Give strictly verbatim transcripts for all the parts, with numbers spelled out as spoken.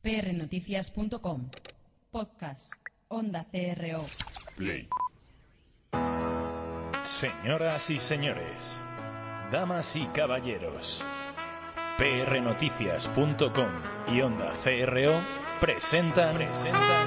p r noticias punto com. Podcast. Onda C R O. Play. Señoras y señores, damas y caballeros, p r noticias punto com y Onda C R O presentan, presentan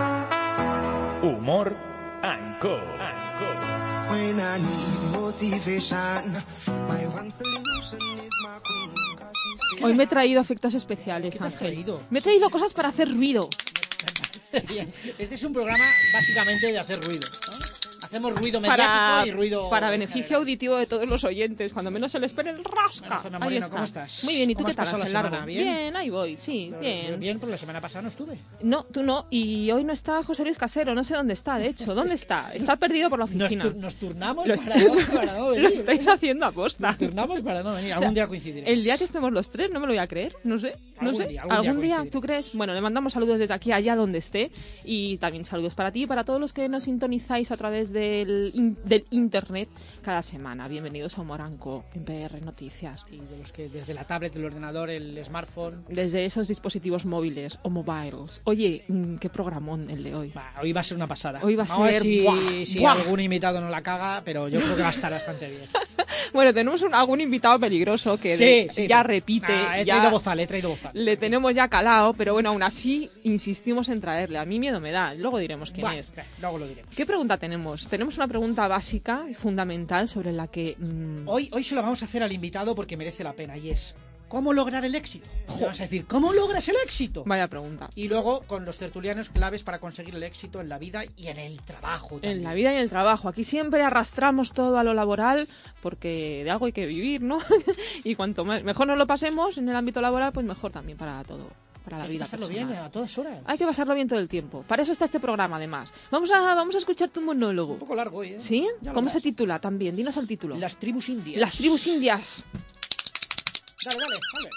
Humor and Co. When I need motivation, my one solution is my queen. Hoy me he traído efectos especiales, ¿Qué te has Ángel. traído? Me he traído cosas para hacer ruido. Bien. Este es un programa básicamente de hacer ruido, ¿no? Hacemos ruido mediático Para, y ruido... para beneficio general. auditivo de todos los oyentes, cuando menos se les esperen el rasca. Bueno, Gemma Ahí Moreno, está. ¿cómo estás? Muy bien, ¿y tú ¿Cómo qué has tal, pasado la Ángel semana? Largo? ¿Bien? ahí voy, sí, bien. Bien, pero la semana pasada no estuve. No, tú no, y hoy no está José Luis Casero, no sé dónde está, de hecho, ¿dónde está? Está perdido por la Nos, oficina. tur- nos turnamos Lo, para, est- no, para no venir. lo estáis haciendo a posta. Nos turnamos para no venir. O Algún sea, día coincidiremos. El día que estemos los tres, no me lo voy a creer, no sé, no Algún sé. día, algún día coincidiremos. ¿Tú crees? Bueno, le mandamos saludos desde aquí allá donde esté y también saludos para ti y para todos los que nos sintonizáis a través del, in- del internet cada semana. Bienvenidos a Humor and Co en P R Noticias. Y de los que desde la tablet, el ordenador, el smartphone... Desde esos dispositivos móviles o mobiles. Oye, mm, qué programón el de hoy. Va, hoy va a ser una pasada. Hoy va a Vamos ver ser- si, ¡buah! si ¡buah! algún invitado no la caga, pero yo creo que va a estar bastante bien. Bueno, tenemos un, algún invitado peligroso que Sí, de- sí. ya repite. Ah, he ya traído bozal, he traído bozal. le tenemos ya calado, pero bueno, aún así insistimos en traerle. A mí miedo me da, luego diremos quién Bueno, es. eh, luego lo diremos. ¿Qué pregunta tenemos? Tenemos una pregunta básica y fundamental sobre la que... mm, Hoy, hoy se lo vamos a hacer al invitado porque merece la pena y es ¿cómo lograr el éxito? Le vamos a decir, ¿cómo logras el éxito? Vaya pregunta. Y luego con los tertulianos claves para conseguir el éxito en la vida y en el trabajo también. En la vida y en el trabajo. Aquí siempre arrastramos todo a lo laboral porque de algo hay que vivir, ¿no? Y cuanto más, mejor nos lo pasemos en el ámbito laboral, pues mejor también para todo. Para la Hay que vida pasarlo personal. bien a todas horas. Hay que pasarlo bien todo el tiempo. Para eso está este programa, además. Vamos a, vamos a escuchar tu monólogo. Un poco largo hoy, ¿eh? ¿Sí? Ya lo ¿Cómo verás. se titula también? Dinos el título. Las tribus indias. Las tribus indias. Dale, dale, dale.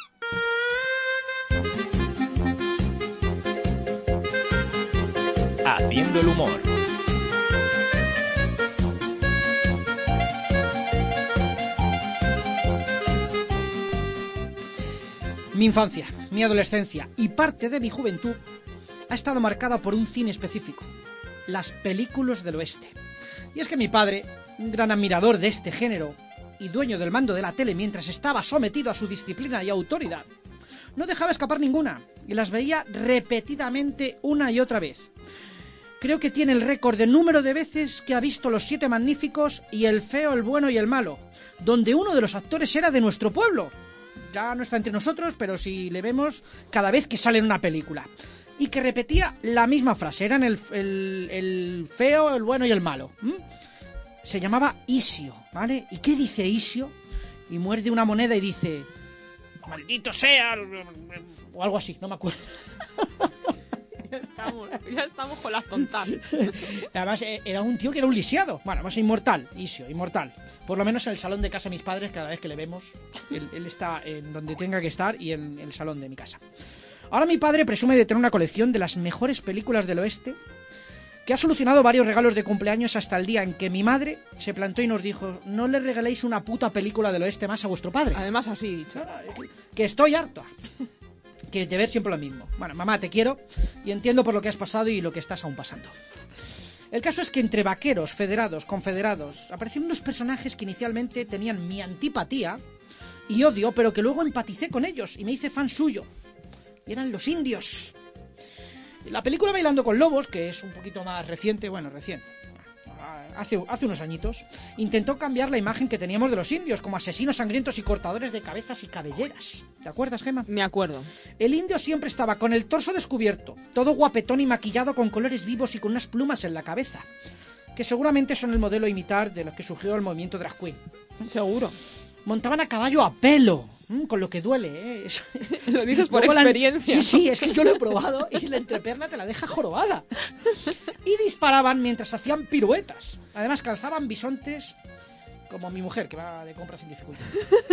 Haciendo el humor. Mi infancia, mi adolescencia y parte de mi juventud ha estado marcada por un cine específico, las películas del oeste. Y es que mi padre, un gran admirador de este género y dueño del mando de la tele mientras estaba sometido a su disciplina y autoridad, no dejaba escapar ninguna y las veía repetidamente una y otra vez. Creo que tiene el récord de número de veces que ha visto Los Siete Magníficos y El Feo, el Bueno y el Malo, donde uno de los actores era de nuestro pueblo. Ya no está entre nosotros, pero si le vemos cada vez que sale en una película. Y que repetía la misma frase, eran el, el, el feo, el bueno y el malo. ¿Mm? Se llamaba Isio, ¿vale? ¿Y qué dice Isio? Y muerde una moneda y dice... ¡Maldito sea! O algo así, no me acuerdo. Ya estamos, ya estamos con las tontas. Además, eh, era un tío que era un lisiado. Bueno, además inmortal, Isio, inmortal. Por lo menos en el salón de casa de mis padres, cada vez que le vemos, él, él está en donde tenga que estar y en el salón de mi casa. Ahora mi padre presume de tener una colección de las mejores películas del oeste, que ha solucionado varios regalos de cumpleaños hasta el día en que mi madre se plantó y nos dijo: no le regaléis una puta película del oeste más a vuestro padre. Además, así dicho. Que estoy harto que de ver siempre lo mismo. Bueno, mamá, te quiero y entiendo por lo que has pasado y lo que estás aún pasando. El caso es que entre vaqueros, federados, confederados, aparecieron unos personajes que inicialmente tenían mi antipatía y odio, pero que luego empaticé con ellos y me hice fan suyo. Y eran los indios. La película Bailando con Lobos, que es un poquito más reciente, bueno, reciente, hace, hace unos añitos, intentó cambiar la imagen que teníamos de los indios como asesinos sangrientos y cortadores de cabezas y cabelleras. ¿Te acuerdas, Gemma? Me acuerdo. El indio siempre estaba con el torso descubierto, todo guapetón y maquillado con colores vivos y con unas plumas en la cabeza, que seguramente son el modelo a imitar de los que surgió el movimiento drag queen. Seguro. Montaban a caballo a pelo, mm, con lo que duele, ¿eh? Eso- Lo dices por Luego la- experiencia. Sí, sí, es que yo lo he probado y la entrepierna te la deja jorobada. Y disparaban mientras hacían piruetas. Además calzaban bisontes como mi mujer, que va de compras sin dificultad.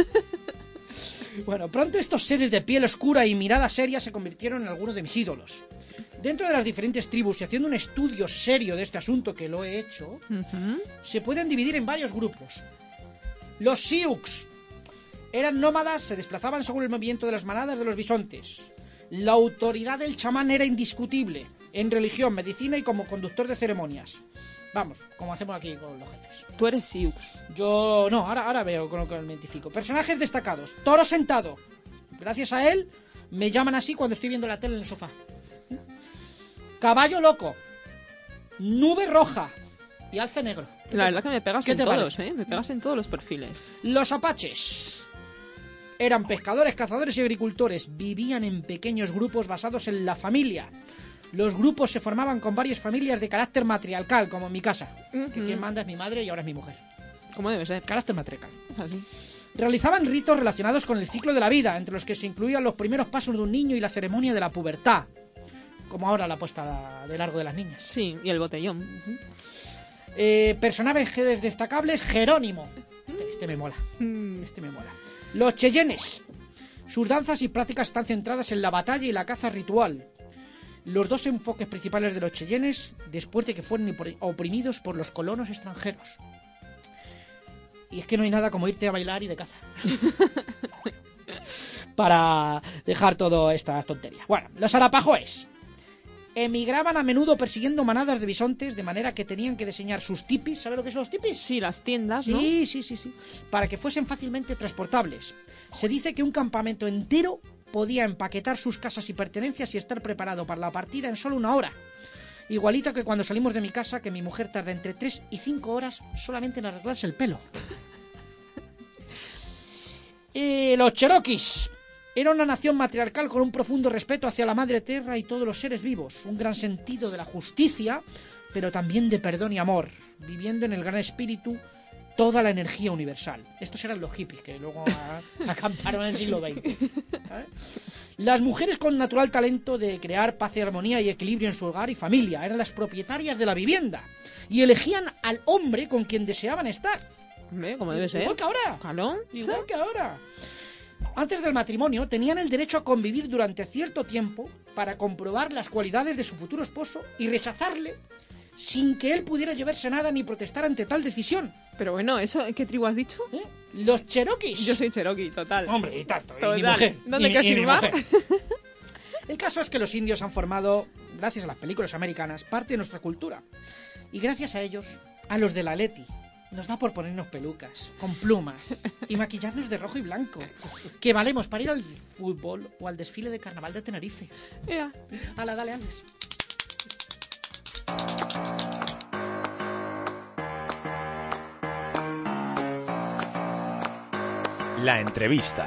Bueno, pronto estos seres de piel oscura y mirada seria se convirtieron en algunos de mis ídolos. Dentro de las diferentes tribus y haciendo un estudio serio de este asunto, que lo he hecho, Ujú. se pueden dividir en varios grupos. Los Sioux eran nómadas, se desplazaban según el movimiento de las manadas de los bisontes. La autoridad del chamán era indiscutible, en religión, medicina y como conductor de ceremonias. Vamos, como hacemos aquí con los jefes. Tú eres Siux. Yo no, ahora, ahora veo con lo que me identifico. Personajes destacados. Toro sentado. Gracias a él me llaman así cuando estoy viendo la tele en el sofá. Caballo loco. Nube roja. Y alce negro. La verdad que me pegas ¿Qué en te todos, parece? ¿eh? Me pegas en todos los perfiles. Los apaches. Eran pescadores, cazadores y agricultores. Vivían en pequeños grupos basados en la familia. Los grupos se formaban con varias familias de carácter matriarcal, como en mi casa. Uh-huh. Que quien manda es mi madre y ahora es mi mujer. ¿Cómo debe ser? Carácter matriarcal. Así. Realizaban ritos relacionados con el ciclo de la vida, entre los que se incluían los primeros pasos de un niño y la ceremonia de la pubertad. Como ahora la puesta de largo de las niñas. Sí, y el botellón. Uh-huh. Eh, personajes destacables, Jerónimo. Este, este me mola. Mm. Este me mola. Los cheyennes. Sus danzas y prácticas están centradas en la batalla y la caza ritual. Los dos enfoques principales de los cheyennes después de que fueron oprimidos por los colonos extranjeros. Y es que no hay nada como irte a bailar y de caza. Para dejar todas estas tonterías. Bueno, los arapahoes emigraban a menudo persiguiendo manadas de bisontes, de manera que tenían que diseñar sus tipis. ¿Sabes lo que son los tipis? Sí, las tiendas, ¿no? Sí, sí, sí, sí. Para que fuesen fácilmente transportables. Se dice que un campamento entero podía empaquetar sus casas y pertenencias y estar preparado para la partida en solo una hora. Igualito que cuando salimos de mi casa, que mi mujer tarda entre tres y cinco horas solamente en arreglarse el pelo. eh, los cherokees. Era una nación matriarcal con un profundo respeto hacia la madre tierra y todos los seres vivos. Un gran sentido de la justicia, pero también de perdón y amor. Viviendo en el gran espíritu toda la energía universal. Estos eran los hippies que luego a, acamparon en el siglo veinte. ¿Sabes? Las mujeres con natural talento de crear paz y armonía y equilibrio en su hogar y familia eran las propietarias de la vivienda y elegían al hombre con quien deseaban estar. Hombre, como debe ser. Igual que ahora. ¿Calón? Igual ¿Sí? que ahora. Antes del matrimonio tenían el derecho a convivir durante cierto tiempo para comprobar las cualidades de su futuro esposo y rechazarle sin que él pudiera llevarse nada ni protestar ante tal decisión. Pero bueno, ¿eso qué tribu has dicho? ¿Eh? Los cherokees. Yo soy cherokee, total. Hombre, y tanto. Y Total. mi mujer. ¿Dónde y, hay que y mi firmar? mujer. El caso es que los indios han formado, gracias a las películas americanas, parte de nuestra cultura. Y gracias a ellos, a los de la Leti, nos da por ponernos pelucas, con plumas, y maquillarnos de rojo y blanco, que valemos para ir al fútbol o al desfile de carnaval de Tenerife. Ea. Hala, dale, Alex. La entrevista.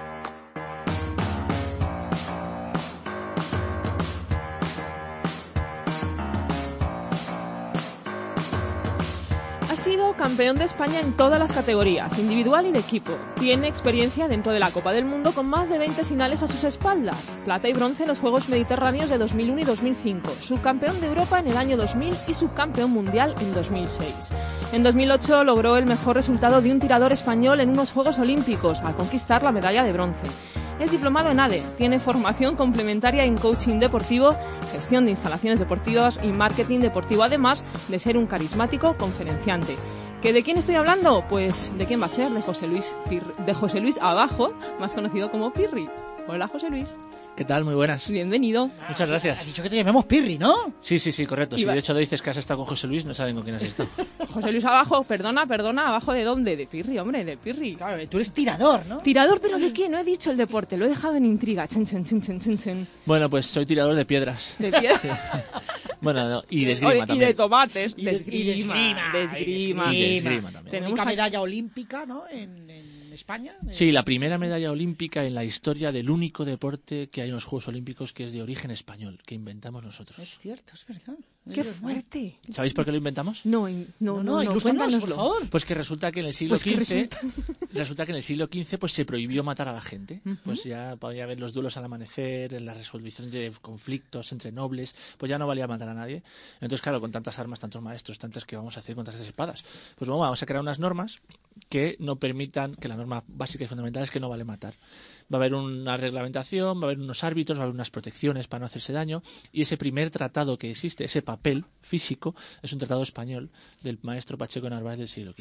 Ha sido campeón de España en todas las categorías, individual y de equipo. Tiene experiencia dentro de la Copa del Mundo con más de veinte finales a sus espaldas. Plata y bronce en los Juegos Mediterráneos de dos mil uno y dos mil cinco. Subcampeón de Europa en el año dos mil y subcampeón mundial en dos mil seis. En dos mil ocho logró el mejor resultado de un tirador español en unos Juegos Olímpicos, al conquistar la medalla de bronce. Es diplomado en A D E, tiene formación complementaria en coaching deportivo, gestión de instalaciones deportivas y marketing deportivo, además de ser un carismático conferenciante. ¿Que de quién estoy hablando? Pues ¿de quién va a ser? De José Luis Pirri, de José Luis Abajo, más conocido como Pirri. Hola, José Luis. ¿Qué tal? Muy buenas. Bienvenido. Muchas gracias. Has dicho que te llamemos Pirri, ¿no? Sí, sí, sí, correcto. Si Iba- de hecho dices que has estado con José Luis, no saben con quién has estado. José Luis Abajo, perdona, perdona, ¿abajo de dónde? De Pirri, hombre, de Pirri. Claro, tú eres tirador, ¿no? Tirador, pero ¿de qué? No he dicho el deporte, lo he dejado en intriga. Chen, chen, chen, chen, chen, chen. Bueno, pues soy tirador de piedras. De pie. Bueno, no, y de O esgrima de- y también. de tomates. Y De de- esgrima. y de esgrima, De esgrima. Y de esgrima también. Tenemos Única aquí- medalla olímpica, ¿no? En, en España. Sí, la primera medalla olímpica en la historia del único deporte que hay en los Juegos Olímpicos que es de origen español, que inventamos nosotros. Es cierto, es verdad. Es ¡Qué verdad. fuerte! ¿Sabéis por qué lo inventamos? No, en- no, No, no, no, no, ilústranos, por cuéntanoslo. favor. Pues que resulta que en el siglo Pues que quince resulta- resulta que en el siglo quince pues se prohibió matar a la gente. Ujú. Pues ya podía haber los duelos al amanecer, en la resolución de conflictos entre nobles, pues ya no valía matar a nadie. Entonces, claro, con tantas armas, tantos maestros, tantas que vamos a hacer contra estas espadas, pues bueno, vamos a crear unas normas que no permitan, que la norma básica y fundamental es que no vale matar. Va a haber una reglamentación, va a haber unos árbitros, va a haber unas protecciones para no hacerse daño, y ese primer tratado que existe, ese papel físico, es un tratado español del maestro Pacheco Narváez del siglo quince.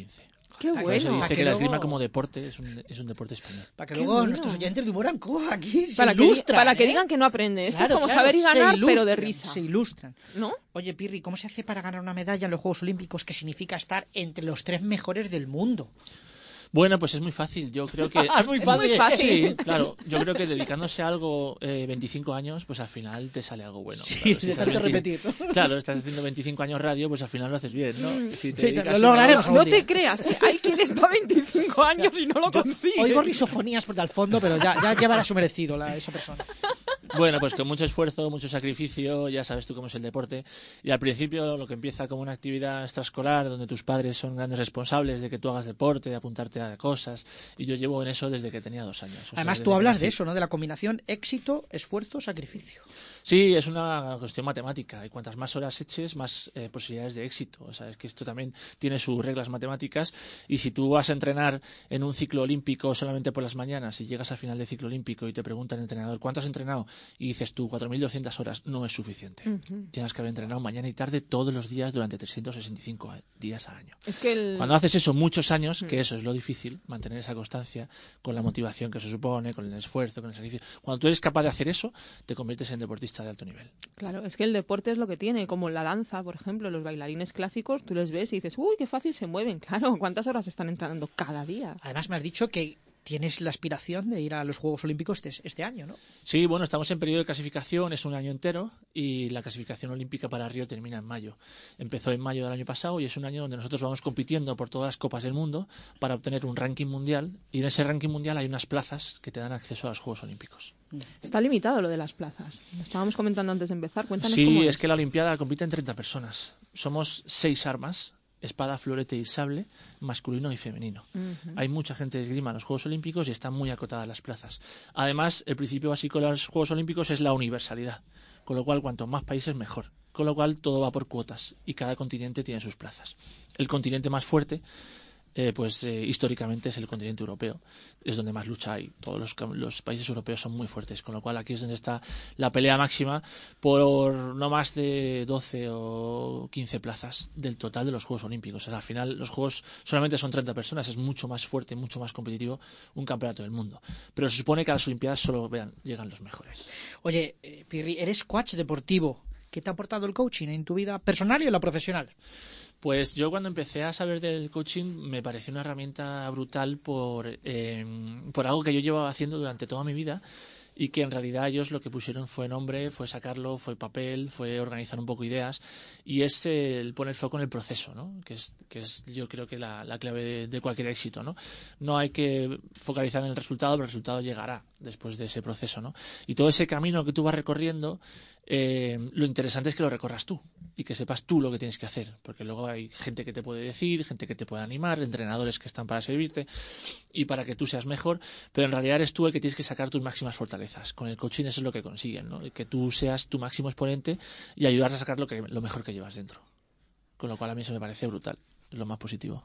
Qué Por eso bueno. dice que que la luego- esgrima como deporte es un, es un deporte español. Para que Qué luego bueno. nuestros oyentes de humor anco aquí se Para que, ilustran, para que ¿eh? digan que no aprende. Esto Claro, es como claro, saber y se ganar, pero de ilustran, risa. Se ilustran. ¿No? Oye, Pirri, ¿cómo se hace para ganar una medalla en los Juegos Olímpicos que significa estar entre los tres mejores del mundo? Bueno, pues es muy fácil. Yo creo que... Es muy Es muy fácil. Sí, claro. Yo creo que dedicándose a algo eh, veinticinco años, pues al final te sale algo bueno. Sí, Claro, de estás tanto veinti- repetir, ¿no? Claro, estás haciendo veinticinco años radio, pues al final lo haces bien, ¿no? Si te Sí, dedicas lo una lograremos. hora- No algún día. te creas, ¿eh? Hay quien está veinticinco años y no lo consigue. Oigo risofonías por al fondo, pero ya, ya llevará su merecido la, esa persona. Bueno, pues con mucho esfuerzo, mucho sacrificio, ya sabes tú cómo es el deporte. Y al principio lo que empieza como una actividad extraescolar, donde tus padres son grandes responsables de que tú hagas deporte, de apuntarte a cosas. Y yo llevo en eso desde que tenía dos años. O sea, Además, desde tú que hablas nací. de eso, ¿no? De la combinación éxito, esfuerzo, sacrificio. Sí, es una cuestión matemática. Y cuantas más horas eches, más eh, posibilidades de éxito. O sea, es que esto también tiene sus reglas matemáticas. Y si tú vas a entrenar en un ciclo olímpico solamente por las mañanas y llegas al final del ciclo olímpico y te pregunta el entrenador ¿cuánto has entrenado? Y dices tú cuatro mil doscientas horas, no es suficiente. Ujú. Tienes que haber entrenado mañana y tarde todos los días durante trescientos sesenta y cinco días al año. Es que el... Cuando haces eso muchos años, Mm. que eso es lo difícil, mantener esa constancia con la motivación que eso supone, con el esfuerzo, con el sacrificio. Cuando tú eres capaz de hacer eso, te conviertes en deportista de alto nivel. Claro, es que el deporte es lo que tiene, como la danza, por ejemplo, los bailarines clásicos, tú les ves y dices, uy, qué fácil se mueven. Claro, ¿cuántas horas están entrenando cada día? Además, me has dicho que tienes la aspiración de ir a los Juegos Olímpicos este, este año, ¿no? Sí, bueno, estamos en periodo de clasificación, es un año entero y la clasificación olímpica para Río termina en mayo. Empezó en mayo del año pasado y es un año donde nosotros vamos compitiendo por todas las copas del mundo para obtener un ranking mundial y en ese ranking mundial hay unas plazas que te dan acceso a los Juegos Olímpicos. Está limitado lo de las plazas. Lo estábamos comentando antes de empezar. Cuéntanos cómo Sí, es. es que la Olimpiada compiten treinta personas. Somos seis armas, espada, florete y sable, masculino y femenino. Ujú. Hay mucha gente de esgrima en los Juegos Olímpicos y están muy acotadas las plazas. Además, el principio básico de los Juegos Olímpicos es la universalidad, con lo cual cuanto más países mejor. Con lo cual todo va por cuotas y cada continente tiene sus plazas. El continente más fuerte eh, pues eh, históricamente es el continente europeo, es donde más lucha hay. Todos los, los países europeos son muy fuertes, con lo cual aquí es donde está la pelea máxima por no más de doce o quince plazas del total de los Juegos Olímpicos. O sea, al final los Juegos solamente son treinta personas, es mucho más fuerte, mucho más competitivo un campeonato del mundo. Pero se supone que a las Olimpiadas solo vean, llegan los mejores. Oye, eh, Pirri, eres coach deportivo. ¿Qué te ha aportado el coaching en tu vida personal y en la profesional? Pues yo cuando empecé a saber del coaching me pareció una herramienta brutal por, eh, por algo que yo llevaba haciendo durante toda mi vida y que en realidad ellos lo que pusieron fue nombre, fue sacarlo, fue papel, fue organizar un poco ideas y es el poner foco en el proceso, ¿no? Que es, que es yo creo que la, la clave de, de cualquier éxito, ¿no? No hay que focalizar en el resultado, pero el resultado llegará después de ese proceso, ¿no? Y todo ese camino que tú vas recorriendo, eh, lo interesante es que lo recorras tú y que sepas tú lo que tienes que hacer, porque luego hay gente que te puede decir, gente que te puede animar, entrenadores que están para servirte y para que tú seas mejor, pero en realidad eres tú el que tienes que sacar tus máximas fortalezas. Con el coaching eso es lo que consiguen, ¿no? Que tú seas tu máximo exponente y ayudar a sacar lo, que, lo mejor que llevas dentro. Con lo cual a mí eso me parece brutal, es lo más positivo.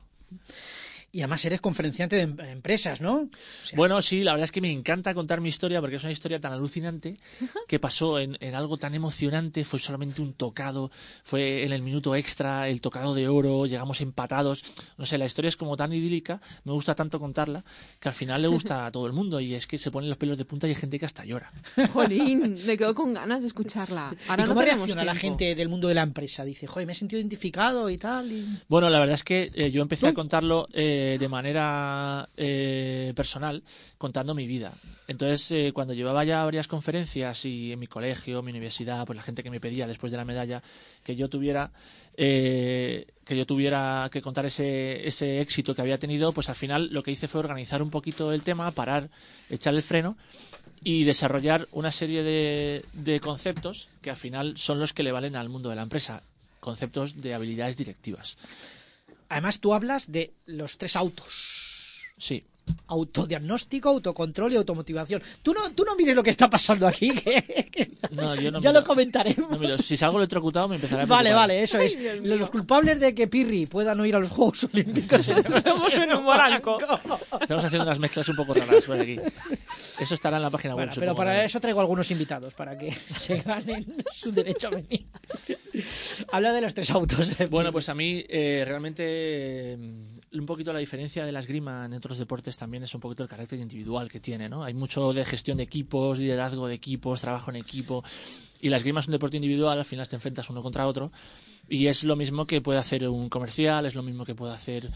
Y además eres conferenciante de em- empresas, ¿no? O sea, Bueno, sí, la verdad es que me encanta contar mi historia porque es una historia tan alucinante que pasó en, en algo tan emocionante, fue solamente un tocado, fue en el minuto extra, el tocado de oro, llegamos empatados, no sé, la historia es como tan idílica, me gusta tanto contarla que al final le gusta a todo el mundo y es que se ponen los pelos de punta y hay gente que hasta llora. Jolín, me quedo con ganas de escucharla. Ahora ¿Y no cómo tenemos reacciona la tiempo. gente del mundo de la empresa? Dice, joder, me he sentido identificado y tal. Y... Bueno, la verdad es que eh, yo empecé ¿Tú? a contarlo eh, de manera eh, personal, contando mi vida. Entonces, eh, cuando llevaba ya varias conferencias y en mi colegio, mi universidad, pues la gente que me pedía después de la medalla que yo tuviera eh, que yo tuviera que contar ese, ese éxito que había tenido, pues al final lo que hice fue organizar un poquito el tema, parar, echar el freno y desarrollar una serie de, de conceptos que al final son los que le valen al mundo de la empresa, conceptos de habilidades directivas. Además, tú hablas de los tres autos. Sí. Autodiagnóstico, autocontrol y automotivación. Tú no, tú no mires lo que está pasando aquí, que, que No, yo no ya miro. lo comentaremos. No miro. Si salgo electrocutado me empezará a Vale, preocupar. vale, eso es. Dios mío. Los culpables de que Pirri pueda no ir a los Juegos Olímpicos Somos en un moranco. Estamos haciendo unas mezclas un poco raras por aquí. Eso estará en la página web. Bueno, pero supongo, para ¿no? eso traigo algunos invitados, para que se ganen su derecho a venir. Habla de los tres autos. Bueno, pues a mí eh, realmente eh, un poquito la diferencia de la esgrima en otros deportes también es un poquito el carácter individual que tiene, ¿no? Hay mucho de gestión de equipos, liderazgo de equipos, trabajo en equipo, y la esgrima es un deporte individual, al final te enfrentas uno contra otro, y es lo mismo que puede hacer un comercial, es lo mismo que puede hacer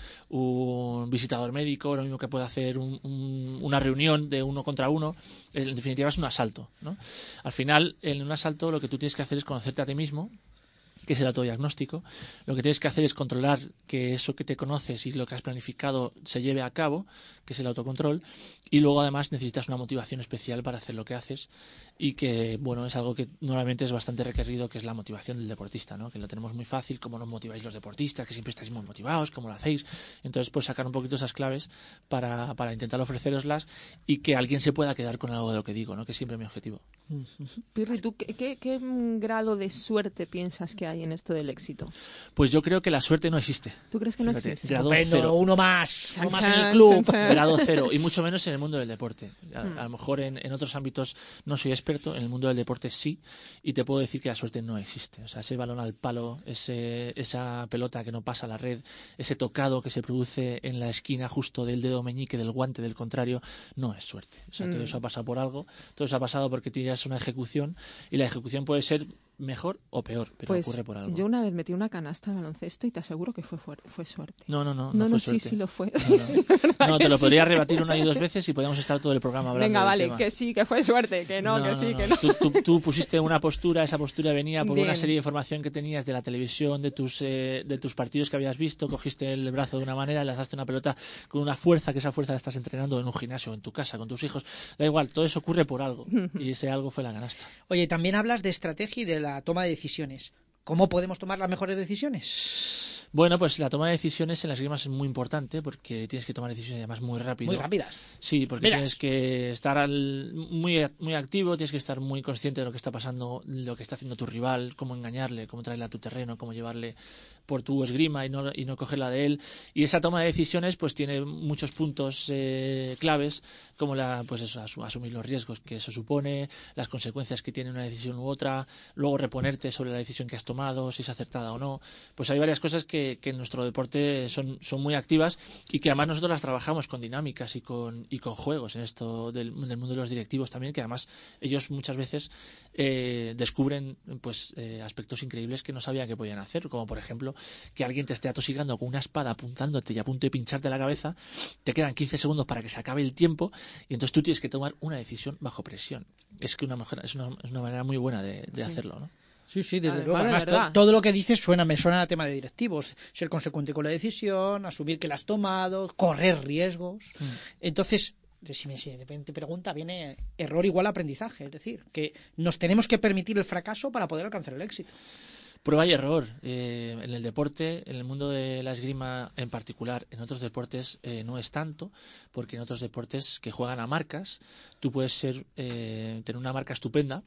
un visitador médico, lo mismo que puede hacer un, un, una reunión de uno contra uno. En definitiva es un asalto, ¿no? Al final, en un asalto lo que tú tienes que hacer es conocerte a ti mismo, que es el autodiagnóstico. Lo que tienes que hacer es controlar que eso que te conoces y lo que has planificado se lleve a cabo, que es el autocontrol, y luego además necesitas una motivación especial para hacer lo que haces, y que, bueno, es algo que normalmente es bastante requerido, que es la motivación del deportista, ¿no? Que lo tenemos muy fácil, cómo nos motiváis los deportistas, que siempre estáis muy motivados, cómo lo hacéis. Entonces, pues sacar un poquito esas claves para, para intentar ofreceroslas y que alguien se pueda quedar con algo de lo que digo, ¿no? Que es siempre mi objetivo. Pirri, ¿tú qué, qué, qué grado de suerte piensas que hay en esto del éxito? Pues yo creo que la suerte no existe. ¿Tú crees que no Fíjate, existe? grado Bueno, cero. uno más, uno Chan, más en el chan, club. chan, chan. Grado cero, y mucho menos en el mundo del deporte. A, Mm. a lo mejor en, en otros ámbitos no soy experto, en el mundo del deporte sí, y te puedo decir que la suerte no existe. O sea, ese balón al palo, ese, esa pelota que no pasa a la red, ese tocado que se produce en la esquina justo del dedo meñique del guante del contrario, no es suerte. O sea, Mm. todo eso ha pasado por algo, todo eso ha pasado porque tienes una ejecución, y la ejecución puede ser mejor o peor, pero Pues ocurre por algo. yo una vez metí una canasta de baloncesto y te aseguro que fue, fuer- fue suerte. No, no, no, no, No, fue no, sí, suerte. sí lo fue. No, Sí, no. sí, la verdad No, que te lo sí. podría rebatir una y dos veces y podríamos estar todo el programa hablando Venga, del vale, tema. que sí, que fue suerte, que no, que sí, que no. Tú, tú- tú pusiste una postura, esa postura venía por Bien. una serie de información que tenías de la televisión, de tus eh, de tus partidos que habías visto, cogiste el brazo de una manera, lanzaste una pelota con una fuerza, que esa fuerza la estás entrenando en un gimnasio, en tu casa, con tus hijos. Da igual, todo eso ocurre por algo, y ese algo fue la canasta. Oye, también hablas de estrategia y de la toma de decisiones. ¿Cómo podemos tomar las mejores decisiones? Bueno, pues la toma de decisiones en las esgrimas es muy importante porque tienes que tomar decisiones además muy rápido. Muy rápidas. Sí, porque Mira. tienes que estar al- muy, muy activo, tienes que estar muy consciente de lo que está pasando, lo que está haciendo tu rival, cómo engañarle, cómo traerle a tu terreno, cómo llevarle por tu esgrima y no, y no cogerla de él. Y esa toma de decisiones pues tiene muchos puntos eh, claves, como la, pues eso, asu- asumir los riesgos que eso supone, las consecuencias que tiene una decisión u otra, luego reponerte sobre la decisión que has tomado, si es acertada o no. Pues hay varias cosas que, que en nuestro deporte son, son muy activas, y que además nosotros las trabajamos con dinámicas y con, y con juegos en esto del, del mundo de los directivos también, que además ellos muchas veces eh, descubren pues eh, aspectos increíbles que no sabían que podían hacer, como por ejemplo que alguien te esté atosigando con una espada apuntándote y a punto de pincharte la cabeza, te quedan quince segundos para que se acabe el tiempo, y entonces tú tienes que tomar una decisión bajo presión. Es que una, mejor, es una, es una manera muy buena de, de Sí. hacerlo, ¿no? Sí, sí, desde Además, luego. de Además, verdad. to- todo lo que dices suena, me suena a tema de directivos. Ser consecuente con la decisión, asumir que la has tomado, correr riesgos. Mm. Entonces, si me si de repente pregunta, viene error igual a aprendizaje. Es decir, que nos tenemos que permitir el fracaso para poder alcanzar el éxito. Prueba y error. Eh, en el deporte, en el mundo de la esgrima en particular, en otros deportes eh, no es tanto, porque en otros deportes que juegan a marcas, tú puedes ser eh, tener una marca estupenda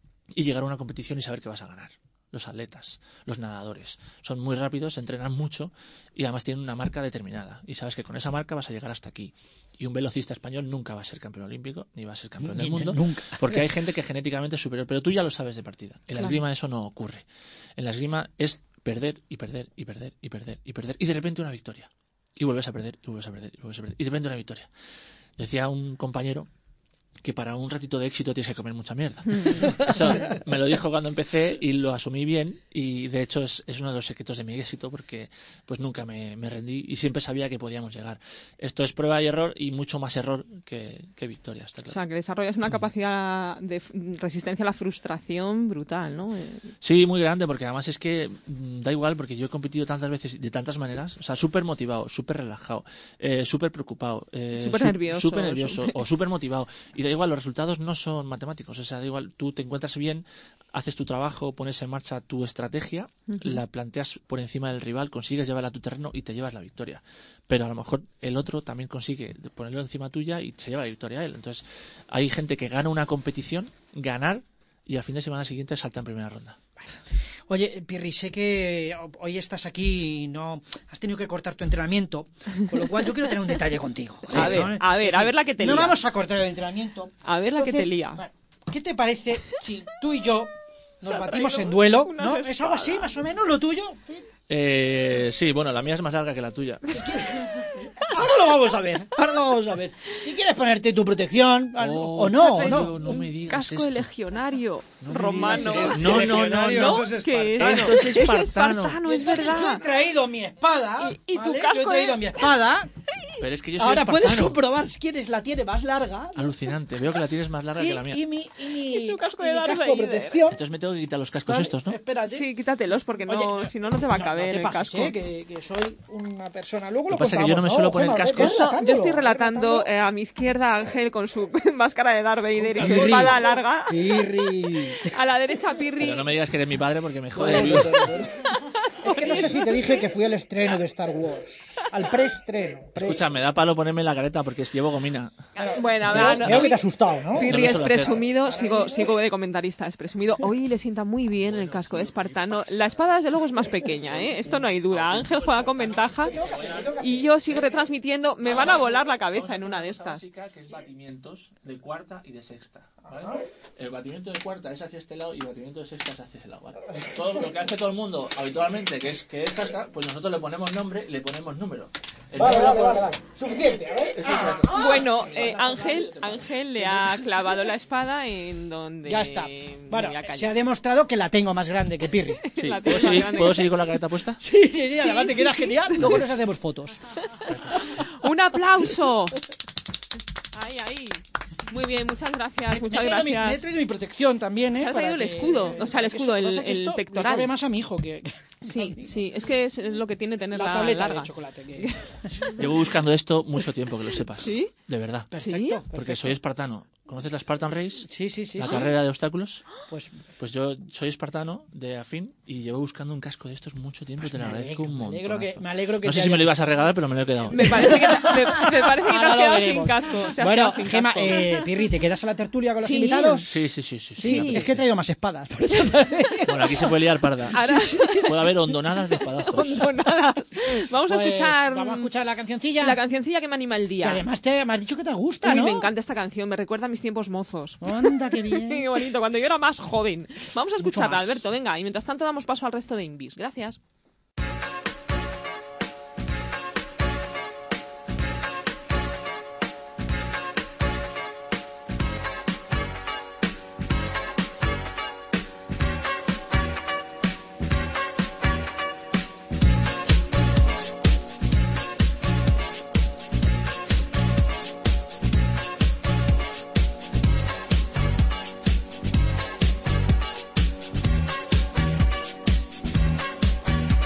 y llegar a una competición y saber que vas a ganar. Los atletas, los nadadores, son muy rápidos, se entrenan mucho y además tienen una marca determinada. Y sabes que con esa marca vas a llegar hasta aquí. Y un velocista español nunca va a ser campeón olímpico, ni va a ser campeón del Ni- mundo, nunca. porque hay gente que genéticamente es superior, pero tú ya lo sabes de partida. En la Claro. esgrima eso no ocurre. En la esgrima es perder y perder y perder y perder y perder y de repente una victoria. Y vuelves a perder y vuelves a perder y vuelves a perder y de repente una victoria. Decía un compañero que para un ratito de éxito tienes que comer mucha mierda. Eso me lo dijo cuando empecé y lo asumí bien, y de hecho es, es uno de los secretos de mi éxito, porque pues nunca me, me rendí y siempre sabía que podíamos llegar. Esto es prueba y error, y mucho más error que, que victoria. Está O claro. sea, que desarrollas una capacidad de f- resistencia a la frustración brutal, ¿no? Eh, Sí, muy grande, porque además es que mm, da igual, porque yo he competido tantas veces y de tantas maneras, o sea, súper motivado, súper relajado, eh, súper preocupado, eh, Súper su- nervioso, súper nervioso súper- o súper motivado, y da igual, los resultados no son matemáticos, o sea, da igual, tú te encuentras bien, haces tu trabajo, pones en marcha tu estrategia, Ujú. la planteas por encima del rival, consigues llevarla a tu terreno y te llevas la victoria. Pero a lo mejor el otro también consigue ponerlo encima tuya y se lleva la victoria a él. Entonces, hay gente que gana una competición, ganar, y al fin de semana siguiente salta en primera ronda. Oye, Pirri, sé que hoy estás aquí y no has tenido que cortar tu entrenamiento, con lo cual yo quiero tener un detalle contigo. A ver, ¿no? a ver, a ver la que te No lía. vamos a cortar el entrenamiento. A ver la que te Entonces, lía. bueno, ¿qué te parece si tú y yo nos batimos en duelo, unas ¿no? ¿Es algo así, más o menos, lo tuyo? Eh, sí, bueno, la mía es más larga que la tuya. Ahora lo vamos a ver, ahora lo vamos a ver. Si quieres ponerte tu protección, Oh, o no, o tío, no. no me digas Casco esto. de legionario No me romano. digas eso. No, no, no, no. Eso es ¿Qué espartano. es? Esto es Es espartano. espartano, es Yo he verdad. traído mi espada, Y- y tu ¿vale? casco Yo he traído de- mi espada. Pero es que yo soy Ahora puedes espartano. comprobar quién es la tiene más larga. Alucinante, veo que la tienes más larga Y, que la mía. y mi, y mi, Y tu casco y de mi Darth casco de Vader. protección. Entonces me tengo que quitar los cascos Vale, estos, ¿no? Espérate. Sí, quítatelos porque no, Oye, si no, no te va a No, caber no te el pases, casco. ¿eh? que, que soy una persona. Luego Lo lo que pasa es que yo no me compramos, suelo poner Gemma, cascos. ve Eso, yo estoy relatándolo, relatando ve eh, a mi izquierda Ángel con su máscara de Darth Vader y su Pirri. espada larga. Pirri. A la derecha Pirri. Pero no me digas que eres mi padre porque me jode el lío. Es que no sé si te dije que fui al estreno de Star Wars. Al preestreno. Pre... Escucha, me da palo ponerme la careta porque llevo gomina. Bueno, Veo, va, no- veo que te has asustado, ¿no? Pirri No lo es suelo hacer. presumido, sigo, sigo de comentarista, es presumido. Hoy le sienta muy bien el casco de espartano. La espada, desde luego, es más pequeña, ¿eh? Esto no hay duda. Ángel juega con ventaja y yo sigo retransmitiendo. Me van a volar la cabeza en una de estas. Que es batimientos de cuarta y de sexta, ¿vale? El batimiento de cuarta es hacia este lado y el batimiento de sexta es hacia ese lado, ¿vale? Todo lo que hace todo el mundo habitualmente, que es que es casca, pues nosotros le ponemos nombre y le ponemos número. El Vale, número vale, por- vale, vale. Suficiente, a ver. Eso es la- Bueno, eh, Ángel, Ángel le ha clavado la espada en donde... Ya está. me Bueno, voy a callar. se ha demostrado que la tengo más grande que Pirri. Sí, La ¿puedo, tienes más seguir, grande. ¿Puedo seguir con la careta puesta? Sí, sí, sí, además te sí, queda sí. genial. Luego nos hacemos fotos. ¡Un aplauso! Ahí, ahí. Muy bien, muchas gracias, muchas me, he traído mi, me he gracias. traído mi protección también, ¿eh? Se ha para traído el que- escudo, o sea, el escudo, Eso, el- pasa que el esto pectoral. le cabe más a mi hijo que, que Sí, sí, es que es lo que tiene tener la la, tableta larga. de chocolate. Que... Llevo buscando esto mucho tiempo, que lo sepas. ¿Sí? De verdad. Perfecto, Porque perfecto. soy espartano. ¿Conoces la Spartan Race? Sí, sí, sí. La sí. carrera de obstáculos. Pues Pues yo soy espartano de afín y llevo buscando un casco de estos mucho tiempo y te lo me agradezco alegro, un me montón. alegro que, me alegro que No te sé si me haya- lo ibas a regalar, pero me lo he quedado. Me parece que, te- me, me parece que te Ahora has lo quedado veremos. sin casco. Te has Bueno, quedado sin Gema, casco. eh, Pirri, ¿te quedas a la tertulia con los Sí. invitados? Sí, sí, sí, sí. sí, Sí. me Es que he apetece. traído más espadas. por eso. Bueno, aquí se puede liar parda. Ahora, Puede haber hondonadas de espadazos. hondonadas. Vamos a Pues, escuchar, Vamos a escuchar la cancioncilla. la cancioncilla que me anima el Que día. además te, me has dicho que te gusta, Uy, ¿no? me encanta esta canción, me recuerda a mis tiempos mozos. Anda, qué bien. Qué bonito, cuando yo era más joven. Vamos a Mucho escucharla, más. Alberto, venga, y mientras tanto damos paso al resto de Invis. Gracias. Thank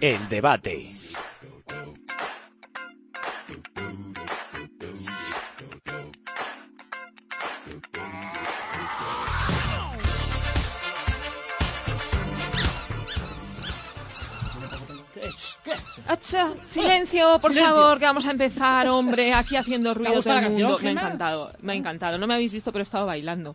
El debate. Acha, silencio, por Silencio. favor, que vamos a empezar, hombre, aquí haciendo ruido gusta todo el la mundo. canción, Me ha Gemma? encantado, me ha encantado. No me habéis visto, pero he estado bailando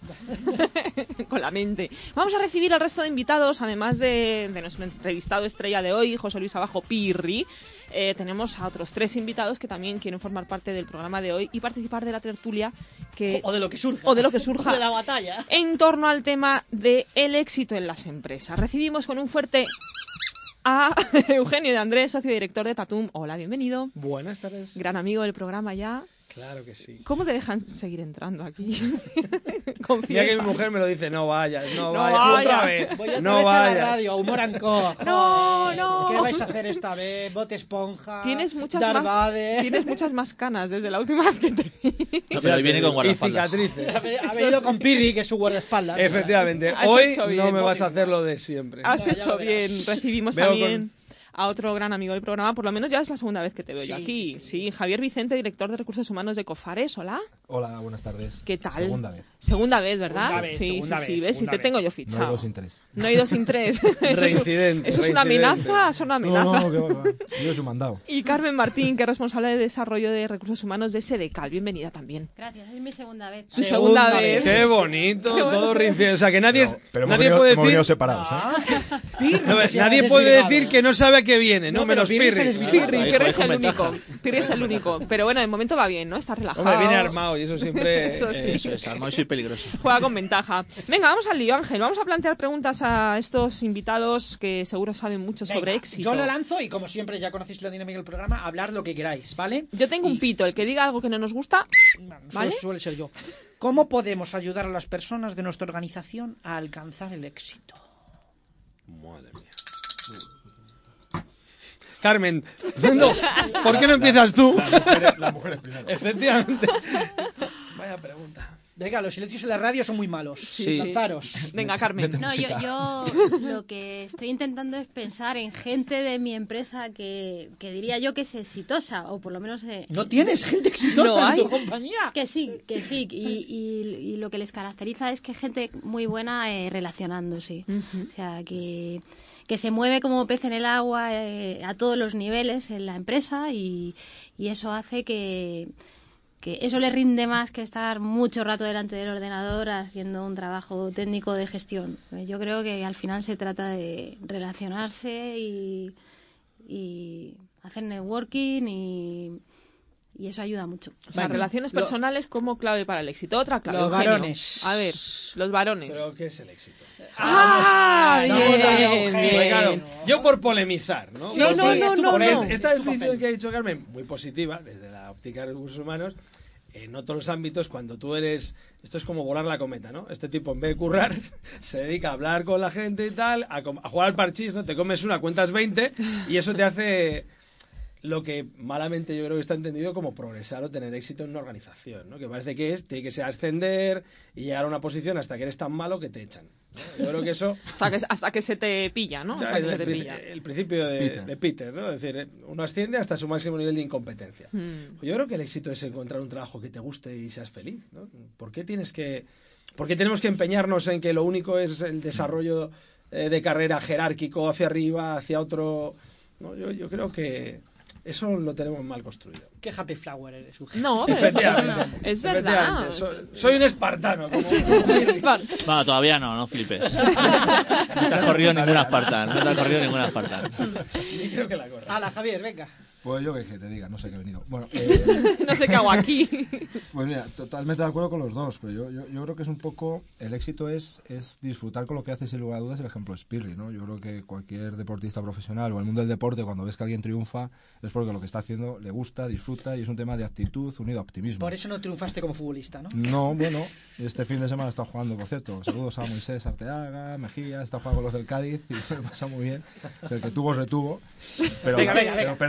con la mente. Vamos a recibir al resto de invitados, además de, de nuestro entrevistado estrella de hoy, José Luis Abajo Pirri. Eh, tenemos a otros tres invitados que también quieren formar parte del programa de hoy y participar de la tertulia que O de lo que surja. o de lo que surja De la batalla. en torno al tema del éxito en las empresas. Recibimos con un fuerte a Eugenio de Andrés, socio director de Tatum. Hola, bienvenido. Buenas tardes. Gran amigo del programa ya. Claro que sí. ¿Cómo te dejan seguir entrando aquí? Mira Confiesa. que mi mujer me lo dice, no vayas, no, No vayas, vayas. otra vez, Voy otra no vez a vayas. la radio, Humor and Co. No, Joder, no. ¿Qué vais a hacer esta vez? Bote Esponja. Tienes muchas Darth más, Vader. tienes muchas más canas desde la última vez que te vi. No, pero hoy viene con Y guardaespaldas. cicatrices. Ha ha venido con Pirri, que es su guardaespaldas. Efectivamente, Has hoy hecho bien. no me vas a hacer lo de siempre. Has No, ya hecho lo verás. bien. Recibimos Veo también a otro gran amigo del programa. Por lo menos ya es la segunda vez que te veo yo Sí, aquí. sí, Sí, sí. Javier Vicente, director de Recursos Humanos de Cofares. Hola. Hola, buenas tardes. ¿Qué tal? Segunda vez. Segunda vez, ¿verdad? Segunda vez, sí, segunda sí, sí. vez, ¿Ves? Si segunda te vez. tengo yo No fichado. hay dos sin tres. No he ido sin tres. Eso es, un- Reincidente, ¿eso es una reincidente. amenaza? Es una amenaza. No, no, no, que va, que va. Yo os he mandado. Y Carmen Martín, que es responsable de desarrollo de recursos humanos de Sedecal. Bienvenida también. Gracias, es mi segunda vez. Tu segunda, Segunda vez. vez. Qué bonito, Qué bonito. todo reincidente. O sea, que nadie, Pero, es- pero hemos nadie venido- puede hemos venido decir, separados, ¿eh? Ah, Pirri, no, se ha nadie puede desvirgado. decir que no sabe a qué viene, no, No, pero menos Pirri se Pirri. desvirga. Pirri, Ahí Pirri juega es con el ventaja. único. Pirri es el único. Pero bueno, de momento va bien, ¿no? Está relajado. Hombre, viene armado y eso siempre... Eso sí. Eso es, armado y soy peligroso. Juega con ventaja. Venga, vamos al lío, Ángel. Vamos a plantear preguntas a estos invitados que seguro saben mucho Venga, sobre éxito. Yo lo lanzo y, como siempre, ya conocéis la dinámica del programa, hablar lo que queráis, ¿vale? Yo tengo un Y- pito. El que diga algo que no nos gusta, Bueno, ¿vale? suele, suele ser yo. ¿Cómo podemos ayudar a las personas de nuestra organización a alcanzar el éxito? Madre mía. Carmen, no, ¿por qué no empiezas tú? Las mujeres primero. Efectivamente. Vaya pregunta. Venga, los silencios en la radio son muy malos. Sí. Lanzaros. Venga, Carmen. No, yo, yo lo que estoy intentando es pensar en gente de mi empresa que, que diría yo que es exitosa, o por lo menos eh, ¿No tienes gente exitosa No en hay. tu compañía? que sí, que sí, y, y- y lo que les caracteriza es que gente muy buena eh, relacionándose, Ujú. o sea, que, que se mueve como pez en el agua eh, a todos los niveles en la empresa y, y eso hace que que eso le rinde más que estar mucho rato delante del ordenador haciendo un trabajo técnico de gestión. Pues yo creo que al final se trata de relacionarse y, y hacer networking y, y eso ayuda mucho. O sea, Venga, relaciones lo- personales como clave para el éxito. Otra clave. Los Eugenio. varones. A ver, los varones. ¿Pero qué es el éxito? ¡Ah! Vamos a ver, Bien, Eugenio. bien. Pues claro, yo por polemizar, ¿no? Sí, No, Por- no, por- no, tu no, papel, no. Esta, esta es tu definición papel. que ha dicho Carmen, muy positiva, desde la óptica de recursos humanos, en otros ámbitos, cuando tú eres, esto es como volar la cometa, ¿no? Este tipo, en vez de currar, se dedica a hablar con la gente y tal, a, com- a jugar al parchís, ¿no? Te comes una, cuentas veinte, y eso te hace lo que malamente yo creo que está entendido como progresar o tener éxito en una organización, ¿no? Que parece que es, tiene que ser ascender y llegar a una posición hasta que eres tan malo que te echan, ¿no? Yo creo que eso... Hasta que, hasta que se te pilla, ¿no? O sea, Hasta que el, se te el- pilla. el principio de Peter. de Peter, ¿no? Es decir, uno asciende hasta su máximo nivel de incompetencia. Mm. Yo creo que el éxito es encontrar un trabajo que te guste y seas feliz, ¿no? ¿Por qué tienes que, por qué tenemos que empeñarnos en que lo único es el desarrollo eh, de carrera jerárquico hacia arriba, hacia otro? No, yo, yo creo que eso lo tenemos mal construido. Qué happy flower eres, Eugenio. No, pero es, Efectivamente. es verdad. Efectivamente. Soy, soy un espartano. Como, Bueno, todavía no, no flipes. No te has corrido ninguna Spartan, no te has corrido ninguna Spartan. y creo que la corra. Hala, Javier, venga. Pues yo que, que te diga, no sé qué he venido. Bueno, eh, No sé qué hago aquí. pues mira, totalmente de acuerdo con los dos, pero yo, yo, yo creo que es un poco, el éxito es, es disfrutar con lo que hace, sin lugar a dudas, el ejemplo es Pirri, ¿no? Yo creo que cualquier deportista profesional o el mundo del deporte, cuando ves que alguien triunfa, es porque lo que está haciendo le gusta, disfruta y es un tema de actitud unido a optimismo. Por eso no triunfaste como futbolista, ¿no? No, bueno, este fin de semana he estado jugando, por cierto. Saludos a Moisés Arteaga, Mejía, está jugando con los del Cádiz y me pasa muy bien. O sea, el que tuvo, retuvo. Pero, Venga, venga, pero venga. perdimos, No perdimos.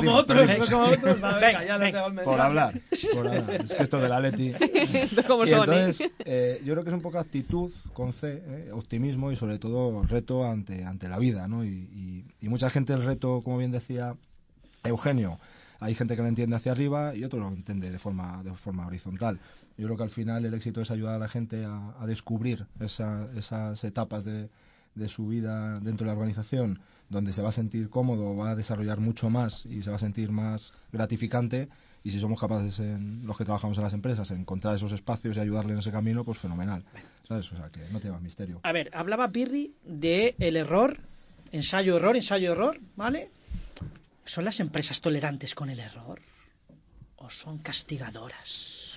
como otros, Permiso. no como otros. Va, venga, ya lo Venga, tengo el mensaje. Por hablar, por hablar. Es que esto de la Leti. ¿Cómo Y son, eh? entonces, eh, yo creo que es un poco actitud con C, eh, optimismo y sobre todo reto ante, ante la vida, ¿no? Y, y, y mucha gente el reto, como bien decía Eugenio, hay gente que lo entiende hacia arriba y otro lo entiende de forma, de forma horizontal. Yo creo que al final el éxito es ayudar a la gente a, a descubrir esa, esas etapas de, de su vida dentro de la organización, donde se va a sentir cómodo, va a desarrollar mucho más y se va a sentir más gratificante. Y si somos capaces, en los que trabajamos en las empresas, en encontrar esos espacios y ayudarle en ese camino, pues fenomenal. ¿Sabes? O sea, que no tiene más misterio. A ver, hablaba Pirri de el error, ensayo-error, ensayo-error, ¿vale? ¿Son las empresas tolerantes con el error? ¿O son castigadoras?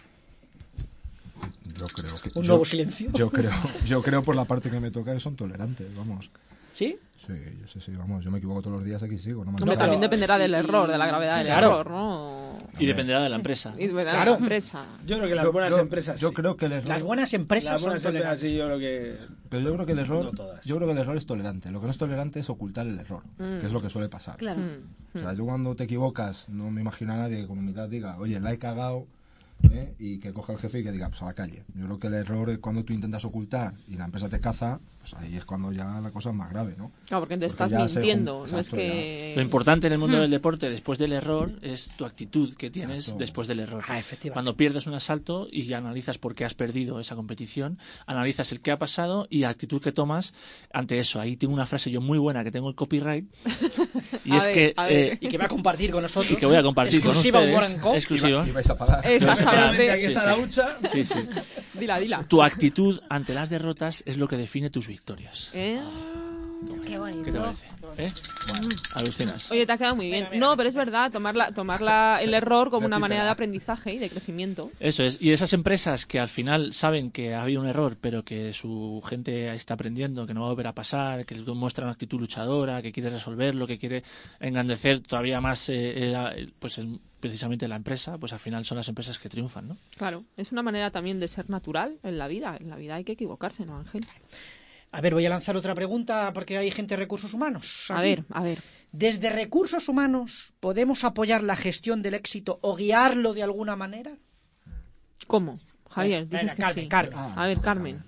Yo creo que... ¿Un yo, nuevo silencio? Yo creo, yo creo por la parte que me toca que son tolerantes, vamos. ¿Sí? Sí, yo sé, sí, vamos, yo me equivoco todos los días, aquí sigo. No me Hombre, han- también dependerá del error, de la gravedad del Claro. error, ¿no? Y dependerá de la empresa. Y dependerá Claro. de la empresa. Yo creo que las Yo- buenas yo- empresas Yo sí. creo que el error... Las buenas empresas Las son buenas empresas tolerantes. sí, yo creo que... Pero yo creo que el error, No todas. yo creo que el error es tolerante. Lo que no es tolerante es ocultar el error, Mm. que es lo que suele pasar. Claro. Mm, O sea, yo cuando te equivocas, no me imagino a nadie que con humildad diga, oye, la he cagado, ¿eh? Y que coja el jefe y que diga, pues a la calle. Yo creo que el error es cuando tú intentas ocultar y la empresa te caza, pues ahí es cuando ya la cosa es más grave, ¿no? Claro, porque te Porque estás ya se mintiendo, jun- no es Exacto, que... Lo importante en el mundo del deporte, después del error, es tu actitud que tienes Exacto. después del error. Ah, efectivamente. Cuando pierdes un asalto y analizas por qué has perdido esa competición, analizas el que ha pasado y la actitud que tomas ante eso. Ahí tengo una frase yo muy buena que tengo el copyright y A es ver, que a ver. eh, Y que va a compartir con nosotros. y que voy a compartir Exclusiva con Warren ustedes. Co. Exclusiva. Y vais a pagar. Exactamente. Aquí Sí, está sí. la hucha. Sí, sí. Dila, dila. Tu actitud ante las derrotas es lo que define tus victorias. ¿Eh? Qué bonito. ¿Qué te parece? ¿Eh? Alucinas. Oye, te ha quedado muy bien. No, pero es verdad, tomarla, tomarla el error como una manera de aprendizaje y de crecimiento. Eso es. Y esas empresas que al final saben que ha habido un error, pero que su gente está aprendiendo, que no va a volver a pasar, que muestra una actitud luchadora, que quiere resolverlo, que quiere engrandecer todavía más eh, el- pues el- precisamente la empresa, pues al final son las empresas que triunfan, ¿no? Claro, es una manera también de ser natural en la vida. En la vida hay que equivocarse, ¿no, Ángel? A ver, voy a lanzar otra pregunta porque hay gente de recursos humanos. A aquí. ver, a ver. ¿Desde recursos humanos podemos apoyar la gestión del éxito o guiarlo de alguna manera? ¿Cómo? Javier, Venga, dices que Carmen, sí. Carmen. A ver, Carmen.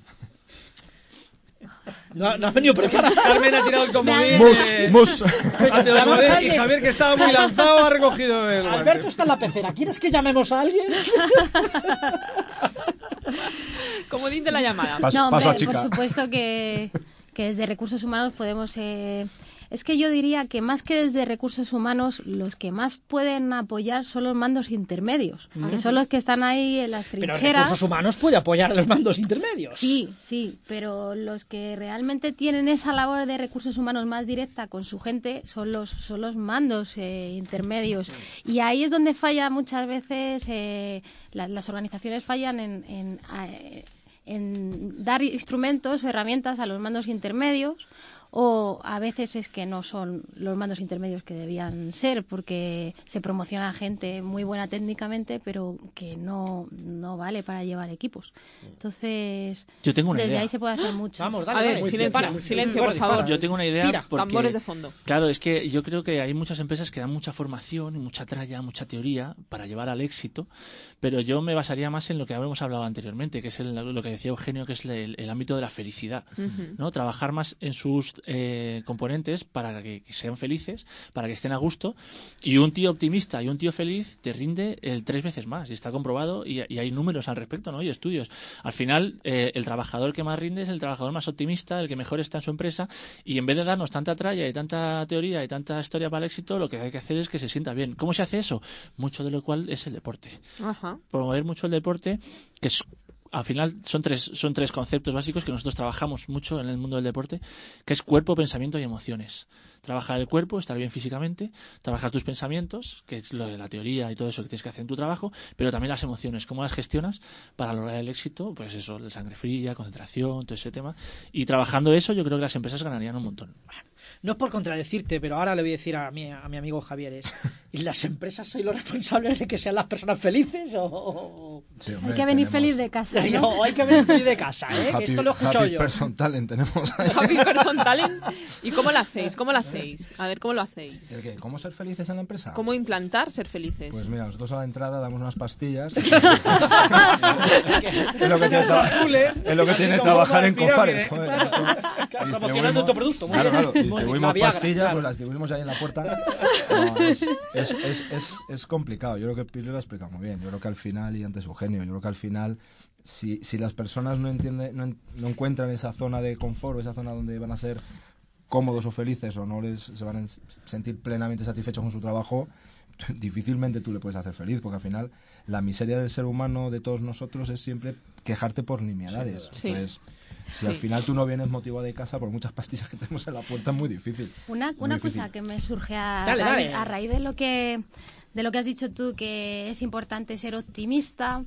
No, no has venido preparado. Carmen ha tirado el comodín. Mus, eh, mus. ha tirado el Llamamos comodín a y alguien. Javier, que estaba muy lanzado, ha recogido el guante. Alberto está en la pecera. ¿Quieres que llamemos a alguien? Comodín de la llamada. Paso, No, paso hombre, a chica. por supuesto que, que desde recursos humanos podemos... eh, Es que yo diría que más que desde recursos humanos, los que más pueden apoyar son los mandos intermedios, que son los que están ahí en las Pero trincheras. recursos humanos puede apoyar a los mandos intermedios. Sí, sí, pero los que realmente tienen esa labor de recursos humanos más directa con su gente son los son los mandos eh, intermedios. Y ahí es donde falla muchas veces, eh, la- las organizaciones fallan en, en, eh, en dar instrumentos o herramientas a los mandos intermedios, o a veces es que no son los mandos intermedios que debían ser, porque se promociona gente muy buena técnicamente, pero que no, no vale para llevar equipos. Entonces, Yo tengo una desde idea. ahí se puede hacer mucho. Vamos, dale, A ver, dale. silencio, Para. silencio, Gordi, por favor. para. Yo tengo una idea Tira, porque, tambores de fondo. Claro, es que yo creo que hay muchas empresas que dan mucha formación y mucha tralla, mucha teoría para llevar al éxito, pero yo me basaría más en lo que habíamos hablado anteriormente, que es el- lo que decía Eugenio, que es el, el ámbito de la felicidad, Ujú. ¿no? Trabajar más en sus eh, componentes para que, que sean felices, para que estén a gusto, y un tío optimista y un tío feliz te rinde el tres veces más, y está comprobado, y, y hay números al respecto, ¿no? Y estudios. Al final, eh, el trabajador que más rinde es el trabajador más optimista, el que mejor está en su empresa, y en vez de darnos tanta tralla y tanta teoría y tanta historia para el éxito, lo que hay que hacer es que se sienta bien. ¿Cómo se hace eso? Mucho de lo cual es el deporte. Ajá. Promover mucho el deporte, que es, al final son tres, son tres conceptos básicos que nosotros trabajamos mucho en el mundo del deporte, que es cuerpo, pensamiento y emociones. Trabajar el cuerpo, estar bien físicamente, trabajar tus pensamientos, que es lo de la teoría y todo eso que tienes que hacer en tu trabajo, pero también las emociones, cómo las gestionas para lograr el éxito, pues eso, la sangre fría, concentración, todo ese tema. Y trabajando eso, yo creo que las empresas ganarían un montón. no es por contradecirte, pero ahora le voy a decir a mi, a mi amigo Javier, es, ¿y las empresas sois los responsables de que sean las personas felices o...? Sí, hombre, Hay que venir tenemos- feliz de casa, ¿no? No, hay que venir feliz de casa, ¿eh? Happy, Que esto lo he escuchado Happy yo. Person Talent tenemos. Happy Person Talent. ¿Y cómo lo hacéis? ¿Cómo lo hacéis? A ver, ¿cómo lo hacéis? ¿El qué? ¿Cómo ser felices en la empresa? ¿Cómo implantar ser felices? Pues mira, nosotros a la entrada damos unas pastillas. es lo que tiene, tra- es lo que tiene trabajar en Cofares. joder. Promocionando tu producto. Muy Claro, bien. claro, distribuimos La Viagra, pastillas, claro. pues las distribuimos ahí en la puerta. No, es, es, es, es, es complicado. Yo creo que Pirri lo ha explicado muy bien. Yo creo que al final, y antes Eugenio, yo creo que al final, si, si las personas no entienden, no, en- no encuentran esa zona de confort, o esa zona donde van a ser cómodos o felices, o no les se van a sentir plenamente satisfechos con su trabajo, difícilmente tú le puedes hacer feliz, porque al final la miseria del ser humano, de todos nosotros, es siempre quejarte por nimiedades. Sí. Entonces, si Sí. al final tú no vienes motivado de casa por muchas pastillas que tenemos en la puerta, es muy difícil. Una, Muy una difícil. cosa que me surge a, Dale, raíz, dale. a raíz de lo que de lo que has dicho tú, que es importante ser optimista.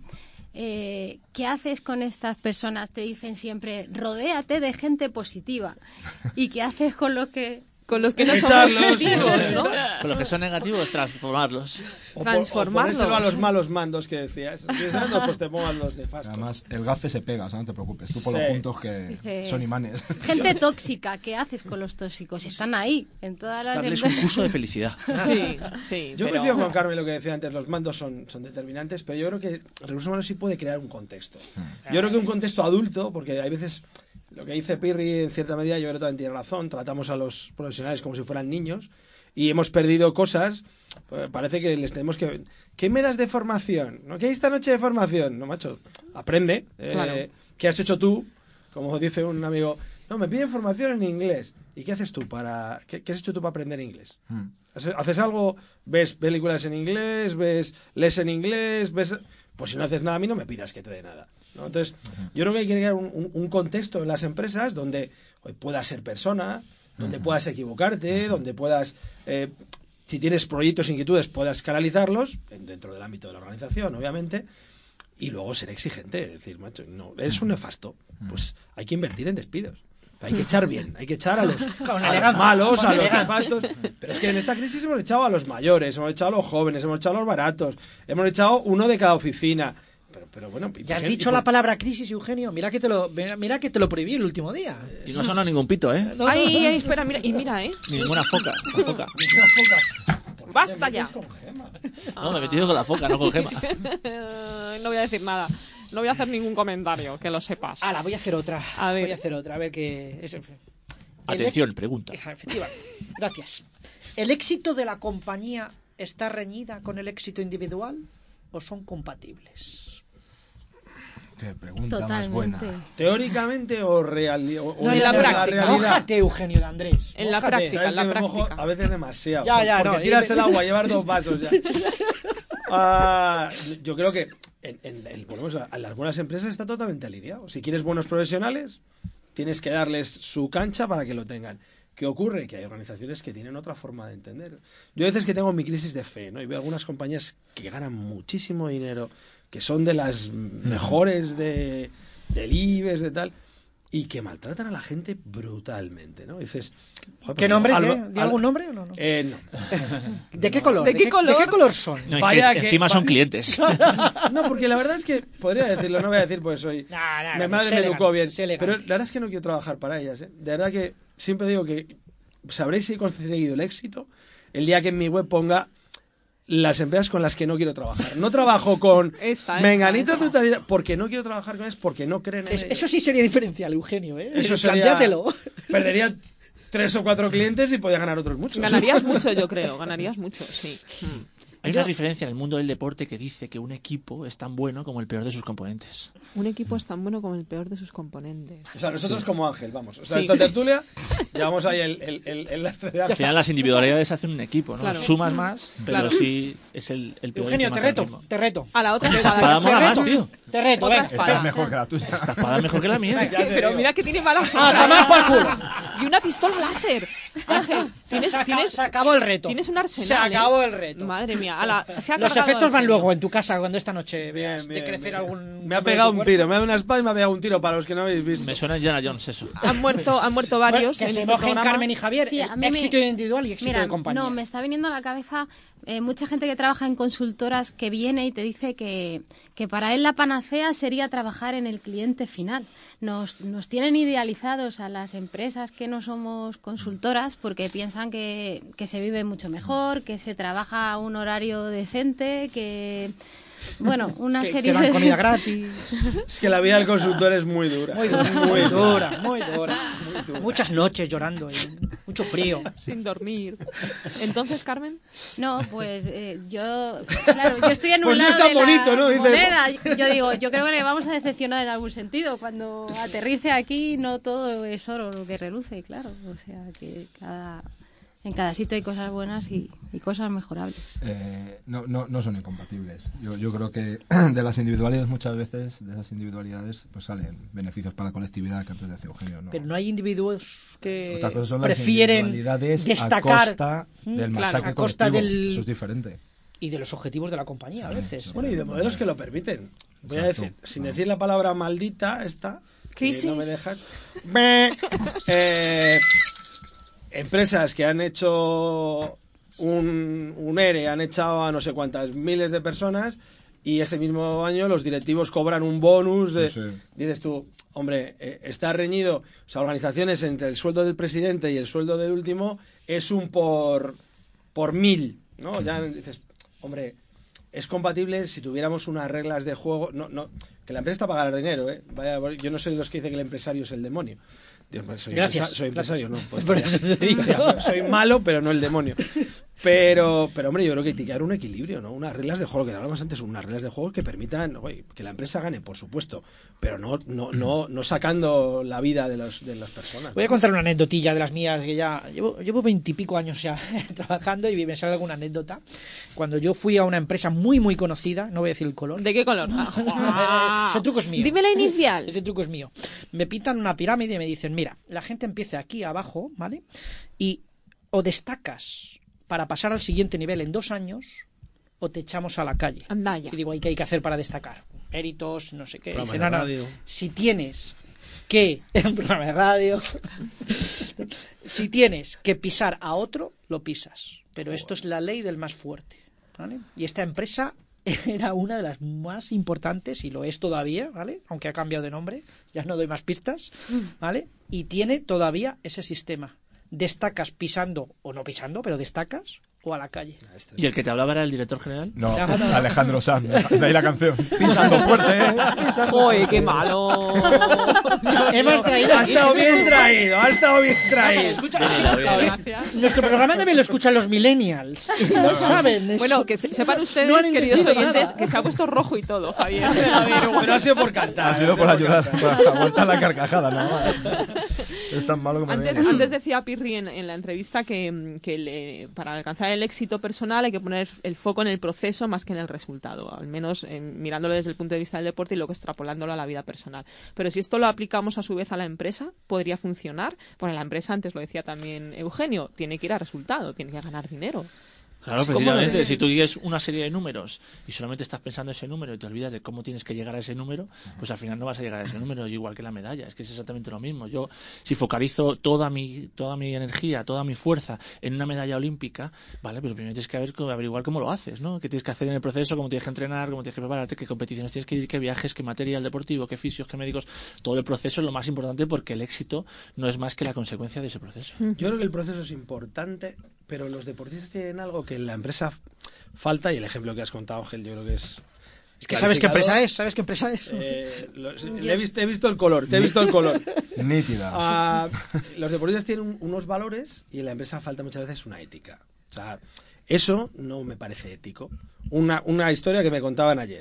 Eh, ¿Qué haces con estas personas? Te dicen siempre, rodéate de gente positiva. ¿Y qué haces con los que Con los que no son Echarlos. positivos, ¿no? Con los que son negativos, transformarlos. O, por- o Transformarlos. ponérselo a los malos mandos que decías. Si es malo, pues te pongan los nefastos. Además, el gafe se pega, o sea, no te preocupes. Tú por Sí. los juntos que Dice- son imanes. gente tóxica? ¿Qué haces con los tóxicos? Están ahí, en todas las Darles un empresas. curso de felicidad. Sí, sí. Yo pero... coincido con Carmen lo que decía antes, los mandos son, son determinantes, pero yo creo que Recursos Humanos sí puede crear un contexto. Yo creo que un contexto adulto, porque hay veces, lo que dice Pirri en cierta medida, yo creo que también tiene razón, tratamos a los profesionales como si fueran niños y hemos perdido cosas, pues parece que les tenemos que... ¿Qué me das de formación? ¿No? ¿Qué hay esta noche de formación? No, macho, aprende. Eh, Claro. ¿Qué has hecho tú? Como dice un amigo, no, me piden formación en inglés. ¿Y qué haces tú para... ¿Qué, qué has hecho tú para aprender inglés? Mm. ¿Haces haces algo? ¿Ves películas en inglés? ¿Ves lees en inglés? ¿Ves? Pues si no haces nada a mí no me pidas que te dé nada, ¿no? Entonces, yo creo que hay que crear un, un- un contexto en las empresas donde hoy puedas ser persona, donde puedas equivocarte, donde puedas, eh, si tienes proyectos, inquietudes, puedas canalizarlos en- dentro del ámbito de la organización, obviamente, y luego ser exigente, es decir, macho, no, eres un nefasto, pues hay que invertir en despidos. Hay que echar bien, hay que echar a los, Con a los elegancia, malos, con a los elegancia. nefastos. Pero es que en esta crisis hemos echado a los mayores, hemos echado a los jóvenes, hemos echado a los baratos, hemos echado uno de cada oficina. Pero, pero bueno, ¿y Ya por has qué? dicho ¿Y la por- palabra crisis, Eugenio. Mira que te lo, mira, mira que te lo prohibí el último día. Y no sonó ningún pito, ¿eh? No, no, Ay, no. ay, espera, mira, y mira, ¿eh? Ni ninguna foca. La foca. ¡Basta ya! No, me he metido con la foca, no con Gema. No voy a decir nada. No voy a hacer ningún comentario, que lo sepas. Ala, voy a hacer otra. A ver. Voy a hacer otra, a ver qué... es- Atención, pregunta. Hija, efectiva. Gracias. ¿El éxito de la compañía está reñida con el éxito individual o son compatibles? Qué pregunta más buena. Totalmente. ¿Teóricamente o, real, o, o No, en la práctica. realidad? Mójate, Eugenio de Andrés. En la mójate. práctica. ¿Sabes la que me mojo práctica. a veces demasiado? Ya, ya, porque no, tiras y- el agua, llevar dos vasos ya. Ah, yo creo que en, en- en- volvemos a, en las buenas empresas está totalmente alineado. Si quieres buenos profesionales, tienes que darles su cancha para que lo tengan. ¿Qué ocurre? Que hay organizaciones que tienen otra forma de entender. Yo a veces que tengo mi crisis de fe, ¿no? Y veo algunas compañías que ganan muchísimo dinero, que son de las mejores de, del I B E X, de tal, y que maltratan a la gente brutalmente, ¿no? Y dices... joder, ¿Qué pero nombre? Alba- ¿De, ¿De Al- algún nombre o no? no? Eh, no. ¿De qué color? ¿De qué color? ¿De qué color son? No, es Vaya que que- encima son va- clientes. No, porque la verdad es que podría decirlo, no voy a decir pues soy... Nah, nah, Mi nah, madre sé me elegante, educó bien, sé elegante. pero la verdad es que no quiero trabajar para ellas, ¿eh? De verdad que siempre digo que sabréis si he conseguido el éxito el día que en mi web ponga las empresas con las que no quiero trabajar. No trabajo con Esta, esta, menganito esta. totalidad porque no quiero trabajar con ellas, porque no creen en Es- ellas. eso sí sería diferencial, Eugenio, ¿eh? Eso sería... Plantéatelo. Perdería tres o cuatro clientes y podía ganar otros muchos. Ganarías mucho, yo creo. Ganarías mucho, sí. Mm. Hay Yo- una diferencia en el mundo del deporte que dice que un equipo es tan bueno como el peor de sus componentes. Un equipo es tan bueno como el peor de sus componentes. O sea, nosotros como Ángel, vamos. O sea, Sí. esta tertulia, llevamos ahí el, el, el, el lastre de Al Ángel. final las individualidades hacen un equipo, ¿no? Claro. Sumas más, pero Claro. sí es el, el peor. Eugenio, el te que marca el reto, ritmo. te reto. A la otra Esta espada. espada Te mola reto. más, tío. Te reto, Otra venga. espada. Esta es mejor que la tuya. Esta espada es mejor que la mía. Es que, pero mira que tiene mala ¡A fama. tomar por culo! y una pistola láser. Ángel, tienes, se, acabó, tienes, se acabó el reto. Tienes un arsenal. Se acabó ¿eh? el reto. Madre mía. Ala, se ha Los cargado efectos van Ángel. luego en tu casa cuando esta noche veas Bien, de crecer bien. algún... Me ha pegado un tiro, me ha dado una espada y me ha pegado un tiro para los que no habéis visto. Me suena Indiana Jones eso. Han muerto, han muerto varios. Bueno, que en se este mojen programa. Carmen y Javier. Sí, a mí me- éxito individual y éxito Mira, de compañía. no, me está viniendo a la cabeza eh, mucha gente que trabaja en consultoras que viene y te dice que, que para él la panacea sería trabajar en el cliente final. Nos, nos tienen idealizados a las empresas que no somos consultoras porque piensan que, que se vive mucho mejor, que se trabaja a un horario decente, que... Bueno, una que, serie que dan de... comida gratis. Es que la vida del consultor es muy dura. Muy dura, muy dura, muy dura. Muchas noches llorando y mucho frío. Sin dormir. Entonces, Carmen. No, pues eh, yo, claro, yo estoy en un Pues no lado es tan de la bonito, ¿no? Dice- moneda. Yo digo, yo creo que le vamos a decepcionar en algún sentido. Cuando aterrice aquí, no todo es oro lo que reluce, claro. O sea, que cada, en cada sitio hay cosas buenas y, y cosas mejorables. Eh, no, no, no son incompatibles. Yo, yo creo que de las individualidades muchas veces, de esas individualidades, pues salen beneficios para la colectividad que antes decía Eugenio. ¿no? Pero no hay individuos que Otra cosa son las prefieren individualidades destacar a costa del claro, machaque a costa colectivo. del... Eso es diferente. y de los objetivos de la compañía a veces. Sí, Bueno, y de modelos que lo permiten. Voy a Exacto. decir, sin decir la palabra maldita, esta, que Crisis. no me dejas. eh, empresas que han hecho un, un ERE, han echado a no sé cuántas miles de personas y ese mismo año los directivos cobran un bonus de... Sí, sí. Dices tú, hombre, eh, está reñido, o sea, organizaciones entre el sueldo del presidente y el sueldo del último es un por, por mil, ¿no? Ya dices, hombre, es compatible si tuviéramos unas reglas de juego, no, no, que la empresa está para ganar dinero, ¿eh? Vaya, yo no soy de los que dicen que el empresario es el demonio. Dios, pues soy, Gracias. empresa- soy empresario, Gracias. no. Pues Por ya. eso te digo. Ya, soy malo, pero no el demonio. Pero, pero hombre, yo creo que tiene que haber un equilibrio, ¿no? Unas reglas de juego, que hablábamos antes, unas reglas de juego que permitan, oye, que la empresa gane, por supuesto, pero no, no, no, no sacando la vida de, los, de las personas. Voy a contar una anécdotilla de las mías, que ya llevo llevo veintipico años ya trabajando y me sale alguna anécdota. Cuando yo fui a una empresa muy, muy conocida, no voy a decir el color. ¿De qué color? Ah, Ese truco es mío. Dime la inicial. Ese truco es mío. Me pintan una pirámide y me dicen, mira, la gente empieza aquí abajo, ¿vale? Y o destacas para pasar al siguiente nivel en dos años o te echamos a la calle. Andaya. Y digo, ¿y qué hay que hacer para destacar? Méritos, no sé qué. Programa Dice, de no, no, radio. si tienes que... un programa de radio... si tienes que pisar a otro, lo pisas. Pero esto es la ley del más fuerte, ¿vale? Y esta empresa era una de las más importantes y lo es todavía, ¿vale? Aunque ha cambiado de nombre, ya no doy más pistas, ¿vale? Y tiene todavía ese sistema. Destacas pisando o no pisando, pero destacas o a la calle. ¿Y el que te hablaba era el director general? No, No, no. Alejandro Sanz, de ahí la canción. Pisando fuerte, ¿eh? Pisando ¡Joder, qué malo! Hemos traído Ha aquí- estado bien traído, ha estado bien traído. Escucha, Bien es que- hilado, es que Gracias. nuestro programa también lo escuchan los millennials y no saben eso. Bueno, que se- sepan ustedes, No han queridos entendido oyentes, nada. que se ha puesto rojo y todo, Javier. A ver, Pero ha sido por cantar. Ha sido por ayudar, por aguantar la carcajada, nada más. Es tan malo que me Antes, viene. antes decía Pirri en, en la entrevista que, que le- para alcanzar el éxito personal hay que poner el foco en el proceso más que en el resultado, al menos eh, mirándolo desde el punto de vista del deporte y luego extrapolándolo a la vida personal. Pero si esto lo aplicamos a su vez a la empresa, podría funcionar. Bueno, la empresa, antes lo decía también Eugenio, tiene que ir a resultado, tiene que ganar dinero. Claro, ¿Cómo precisamente, ves? si tú sigues una serie de números y solamente estás pensando en ese número y te olvidas de cómo tienes que llegar a ese número, pues al final no vas a llegar a ese número, igual que la medalla, es que es exactamente lo mismo. Yo, si focalizo toda mi toda mi energía, toda mi fuerza en una medalla olímpica, vale, pero primero tienes que ver, averiguar cómo lo haces, ¿no? ¿Qué tienes que hacer en el proceso? ¿Cómo tienes que entrenar? ¿Cómo tienes que prepararte? ¿Qué competiciones tienes que ir? ¿Qué viajes? ¿Qué material deportivo? ¿Qué fisios? ¿Qué médicos? Todo el proceso es lo más importante porque el éxito no es más que la consecuencia de ese proceso. Yo creo que el proceso es importante, pero los deportistas tienen algo que en la empresa falta, y el ejemplo que has contado, Ángel, yo creo que es... Es que sabes qué clarificador. empresa es, sabes qué empresa es. Eh, lo- le he, visto, he visto el color, te he visto el color. Nítida. Ah, los deportistas tienen un- unos valores y en la empresa falta muchas veces una ética. O sea, eso no me parece ético. Una, una historia que me contaban ayer.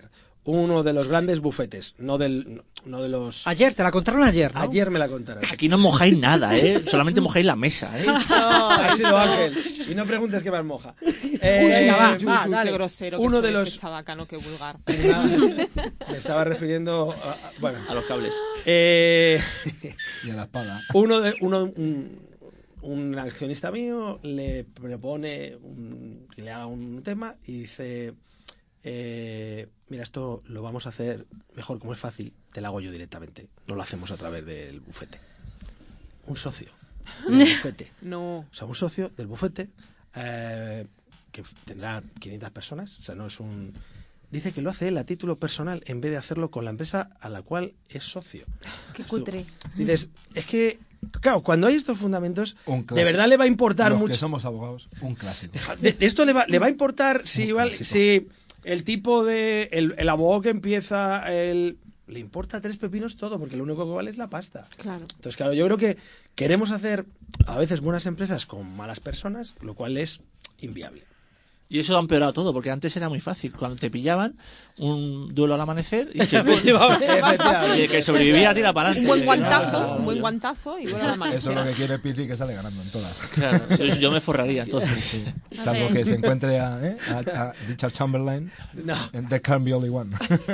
uno de los grandes bufetes, no del no de los... Ayer, te la contaron ayer, ¿no? Ayer me la contaron. Aquí no mojáis nada, ¿eh? Solamente mojáis la mesa, ¿eh? Ha sido Ángel. Y no preguntes qué más moja. Eh, Uy, venga, va, uy, va, uy, dale. qué grosero, Uno que de soy, los- qué chabacano, qué vulgar. Una- me estaba refiriendo a, a- bueno, A los cables. eh, Y a la espada. uno de uno un, un accionista mío le propone un- que le haga un tema y dice eh, mira, esto lo vamos a hacer mejor, como es fácil, te lo hago yo directamente, no lo hacemos a través del bufete. Un socio del bufete, No. o sea, un socio del bufete eh, que tendrá quinientas personas, o sea, no es un... Dice que lo hace él a título personal en vez de hacerlo con la empresa a la cual es socio. Qué Pues tú cutre. Dices, es que, claro, cuando hay estos fundamentos, Un de clásico. verdad le va a importar Los mucho. que somos abogados, un clásico. De, de esto le va, le va a importar si, Un igual, clásico. si el tipo de. El, el abogado que empieza. El, le importa tres pepinos todo, porque lo único que vale es la pasta. Claro. Entonces, claro, yo creo que queremos hacer a veces buenas empresas con malas personas, lo cual es inviable. Y eso ha empeorado todo, porque antes era muy fácil. Cuando te pillaban, un duelo al amanecer y que, y el que sobrevivía tira para adelante. Un buen guantazo, Claro, un buen yo- guantazo y vuelve a Eso es amanecer. lo que quiere Pirri, que sale ganando en todas. Claro, yo- yo me forraría entonces. Salvo que se encuentre a, ¿eh? a, a Richard Chamberlain No. en The Can't Be Only One.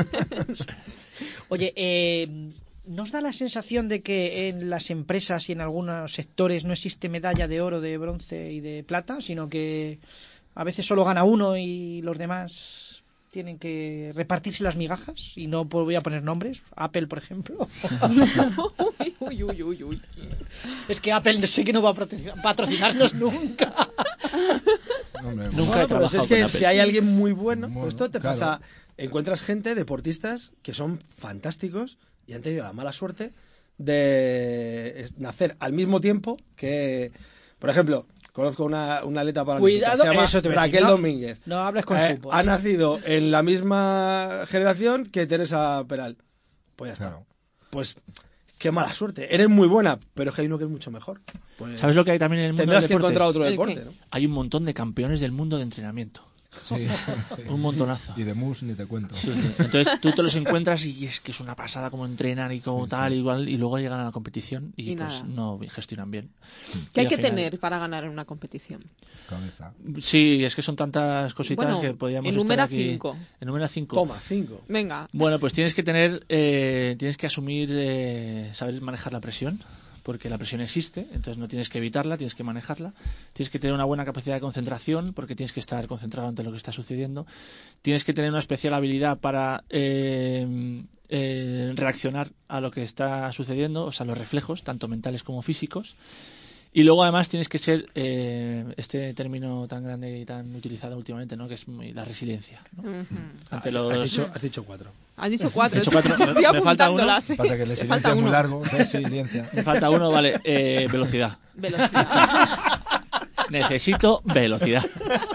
Oye, eh, ¿nos da la sensación de que en las empresas y en algunos sectores no existe medalla de oro, de bronce y de plata, sino que a veces solo gana uno y los demás tienen que repartirse las migajas? Y no voy a poner nombres, Apple, por ejemplo. Uy, uy, uy, uy. Es que Apple sé que no va a patrocinar- patrocinarnos nunca. Hombre, Nunca he Bueno, pero trabajado si es con que Apple. si hay alguien muy bueno, Bueno, pues esto te claro. pasa. Encuentras gente, deportistas, que son fantásticos y han tenido la mala suerte de es- nacer al mismo tiempo que, por ejemplo, conozco una, una atleta paralímpica, Cuidado, se llama eso te voy a decir, Raquel no- Domínguez. No hables con Eh, fútbol. ha nacido en la misma generación que Teresa Peral. Pues ya está. Claro. Pues qué mala suerte. Eres muy buena, pero es que hay uno que es mucho mejor. Pues ¿Sabes lo que hay también en el mundo tendrás del que deporte? encontrar otro ¿El deporte, qué? ¿no? Hay un montón de campeones del mundo de entrenamiento. Sí, sí, sí. Un montonazo. Y de mus ni te cuento. Sí, sí. Entonces tú te los encuentras y es que es una pasada como entrenan y como Sí, tal, sí. igual, y luego llegan a la competición y, Y pues nada. no gestionan bien. ¿Qué hay Y que al final- tener para ganar en una competición? Cabeza. Sí, es que son tantas cositas Bueno, que podíamos enumera estar aquí. cinco. Enumera cinco. Toma, cinco. Venga. Bueno, pues tienes que tener, eh, tienes que asumir, eh, saber manejar la presión, porque la presión existe, entonces no tienes que evitarla, tienes que manejarla. Tienes que tener una buena capacidad de concentración, porque tienes que estar concentrado ante lo que está sucediendo. Tienes que tener una especial habilidad para eh, eh, reaccionar a lo que está sucediendo, o sea, los reflejos, tanto mentales como físicos. Y luego además tienes que ser eh, este término tan grande y tan utilizado últimamente, ¿no? Que es muy- la resiliencia, ¿no? Ujú. Ante los Has dicho, has dicho cuatro. Has dicho cuatro. He dicho cuatro. Estoy Me falta uno. apuntándolas, ¿eh? Pasa que el Me silencio falta es muy uno. largo. Resiliencia. Me falta uno, vale, eh, velocidad. Velocidad. Necesito velocidad.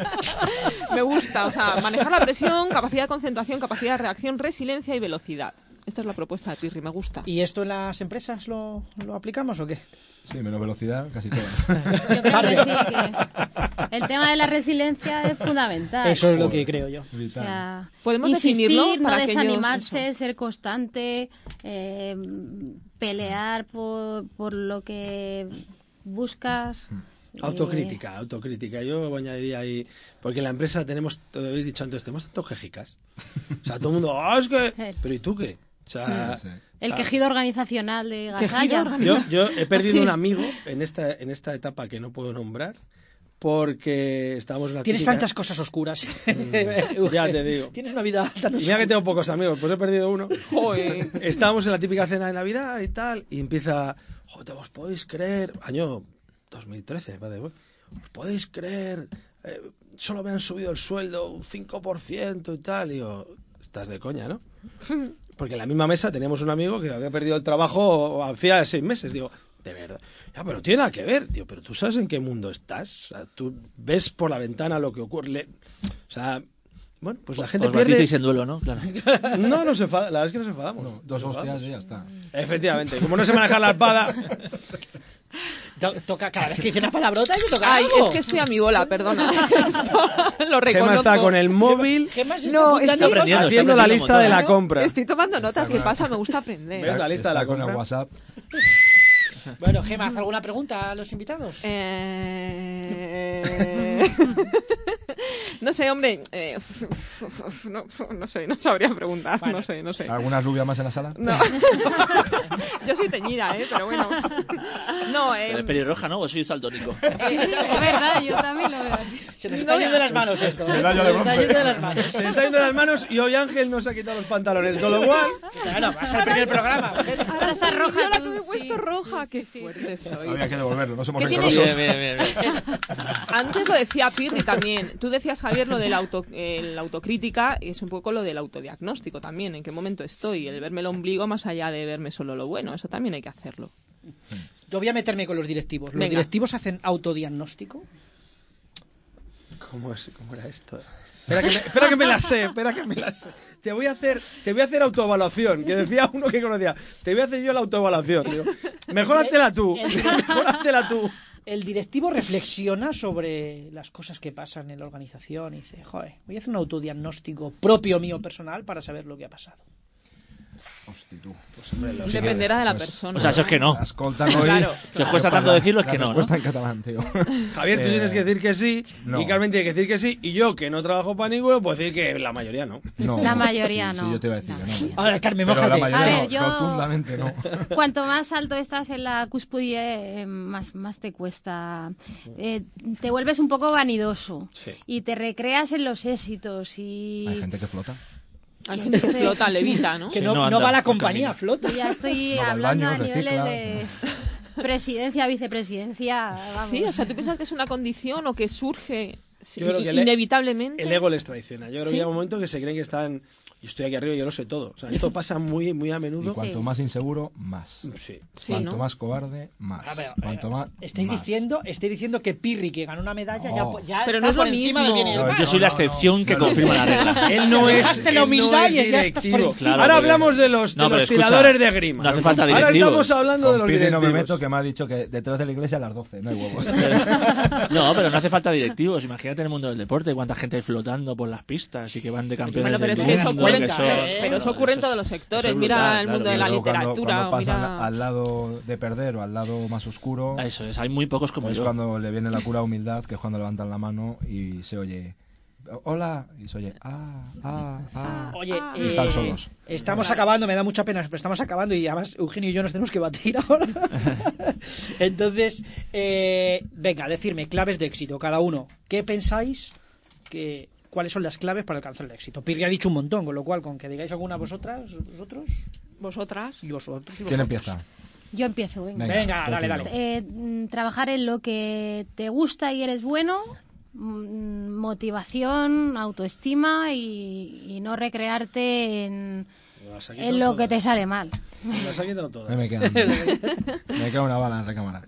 Me gusta, o sea, manejar la presión, capacidad de concentración, capacidad de reacción, resiliencia y velocidad. Esta es la propuesta de Pirri, me gusta. ¿Y esto en las empresas lo, lo aplicamos o qué? Sí, menos velocidad, casi todas. Yo creo que sí, que el tema de la resiliencia es fundamental. Eso es lo que creo yo. O sea, ¿Podemos insistir, definirlo no para aquellos- desanimarse, eso? ser constante, eh, pelear por, por lo que buscas. eh, Autocrítica, autocrítica. Yo añadiría ahí, porque en la empresa tenemos, te lo habéis dicho antes, tenemos tantos quejicas. O sea, todo el mundo, ah, es que... Pero ¿y tú qué? O sea, Sí, sí. el ah, quejido organizacional de Quejido Gasalla. organizacional. yo, yo he perdido Sí. un amigo en esta, en esta etapa que no puedo nombrar, porque estábamos en la Tienes típica- tantas cosas oscuras. Mm, ya te digo. Tienes una vida tan Y mira que tengo pocos amigos, pues he perdido uno. Joder. Estábamos en la típica cena de Navidad y tal, y empieza, joder, ¿os podéis creer? Año dos mil trece, padre, ¿os podéis creer? Eh, solo me han subido el sueldo un cinco por ciento y tal. Y digo, estás de coña, ¿no? Porque en la misma mesa teníamos un amigo que había perdido el trabajo hacía seis meses. Digo, de verdad. Ya, pero tiene nada que ver. Digo, pero tú sabes en qué mundo estás. O sea, tú ves por la ventana lo que ocurre. Le- O sea, bueno, pues la gente Os pierde. batisteis en duelo, ¿no? Claro. No, no se enfada. La verdad es que nos enfadamos. No, dos Nos hostias enfadamos. y ya está. Efectivamente. Como no se maneja la espada. To- toca, cada vez que dice una palabrota hay que tocar Ay, algo. es que estoy a mi bola, perdona. Esto lo reconozco. Gema está con el móvil Gemma se No, está está apuntando aprendiendo, cosas. haciendo la aprendiendo lista de la montón. compra. Estoy tomando notas. ¿Qué pasa? Me gusta aprender. ¿Ves la lista de la Está con el compra? WhatsApp. Bueno, Gemma, ¿haz alguna pregunta a los invitados? Eh... no sé, hombre. Eh... No, no sé, no sabría preguntar. Bueno. No sé, no sé. ¿Alguna rubia más en la sala? No. Yo soy teñida, ¿eh? Pero bueno. No, eh... Pero es pelirroja, ¿no? ¿O soy daltónico? Es verdad, yo también lo veo así. Se nos está yendo de las manos esto. medalla Se de nos está bronce. yendo de las manos. Se está yendo de las manos y hoy Ángel nos ha quitado los pantalones, con lo cual... Claro, vas al primer programa. Ahora estás roja Yo la tú, que me he puesto sí, roja, sí, qué sí. fuerte soy. Había que devolverlo, no somos ¿Qué tiene- rencorosos. Bien, bien, bien, bien. Antes lo decía Pirri también. Tú decías, Javier, lo de la auto, eh, la autocrítica y es un poco lo del autodiagnóstico también. ¿En qué momento estoy? El verme el ombligo más allá de verme solo lo bueno. Eso también hay que hacerlo. Yo voy a meterme con los directivos. ¿Los Venga. directivos hacen autodiagnóstico? ¿Cómo, es, ¿Cómo era esto? Espera que, me, espera que me la sé, espera que me la sé. Te voy a hacer, te voy a hacer autoevaluación, que decía uno que conocía. Te voy a hacer yo la autoevaluación. Digo, mejor háztela tú, mejor háztela tú. El directivo reflexiona sobre las cosas que pasan en la organización y dice, joder, voy a hacer un autodiagnóstico propio mío personal para saber lo que ha pasado. Hosti, tú. Dependerá de la pues- persona. O sea, eso es que no. Escoltan hoy. Claro. Si os cuesta tanto decirlo, es La que no, ¿no? respuesta en catalán, tío. Javier, tú Eh, tienes que decir que sí, no. y Carmen tiene que decir que sí, y yo, que no trabajo para ninguno, puedo decir que la mayoría no. No, La no, mayoría sí, no. Sí, yo te iba a decir La que no. mayoría. Ahora, Carmen, Pero mójate. la mayoría A ver, no, yo- rotundamente no. Cuanto más alto estás en la cúspide, eh, más, más te cuesta. Eh, te vuelves un poco vanidoso Sí. y te recreas en los éxitos y Hay gente que flota. Hay gente que flota, levita, ¿no? Que Sí, no, no no anda va la por compañía, camino. flota. y ya estoy No va al hablando baño, a niveles recicla. de presidencia, vicepresidencia. Vamos. Sí, o sea, ¿tú piensas que es una condición o que surge sí, Yo creo que el e- inevitablemente? El ego les traiciona. Yo creo Sí. que llega un momento que se creen que están... Yo estoy aquí arriba y yo lo sé todo. O sea, esto pasa muy, muy a Y menudo. cuanto Sí. más inseguro, más. Sí. Sí, Cuanto ¿no? más cobarde, más. A ver, Cuanto eh, más. Estáis más. diciendo, estoy diciendo que Pirri, que ganó una medalla, ya, No. ya Pero está no es lo por encima del mismo. bien y el No, mal. Yo soy la no, no, excepción que no, no. confirma la regla. Él no es, Dejaste la él no humildad es y ya estás por directivo. encima. Claro, Ahora porque- hablamos de los, de No, pero los escucha, tiradores de grima. no hace falta Ahora directivos. estamos hablando de Con los Pirri no me directivos. meto, que me ha dicho que detrás de la iglesia a las doce, no hay huevos. No, pero no hace falta directivos. Imagínate en el mundo del deporte cuánta gente hay flotando por las pistas y que van de campeones Bueno, pero es del que eso mundo, ocurre, que en- son- pero, pero eso ocurre en eso todos es- los eso sectores. es Mira brutal, el claro. mundo de Y la luego cuando- literatura. Cuando, pasan mira... al lado de perder o al lado más oscuro, Eso es, hay muy pocos como es yo. cuando le viene la pura humildad, que es cuando levantan la mano y se oye hola, y se oye ah, ah, ah. Oye, Ah. Y están eh, solos. Estamos acabando, me da mucha pena, pero estamos acabando y además Eugenio y yo nos tenemos que batir ahora. Entonces, eh, venga, decirme claves de éxito, cada uno. ¿Qué pensáis que cuáles son las claves para alcanzar el éxito? Pirri ha dicho un montón, con lo cual, con que digáis alguna vosotras, vosotros ¿Vosotras? y vosotros. y ¿Quién vosotros. empieza? Yo empiezo, venga. Venga, Venga, dale, contigo. dale. Eh, mm, trabajar en lo que te gusta y eres bueno, mm, motivación, autoestima y, y no recrearte en, Me las ha quitado en lo que te todas. sale mal. Me las ha quitado todas. A mí me quedan- me queda una bala en recámara.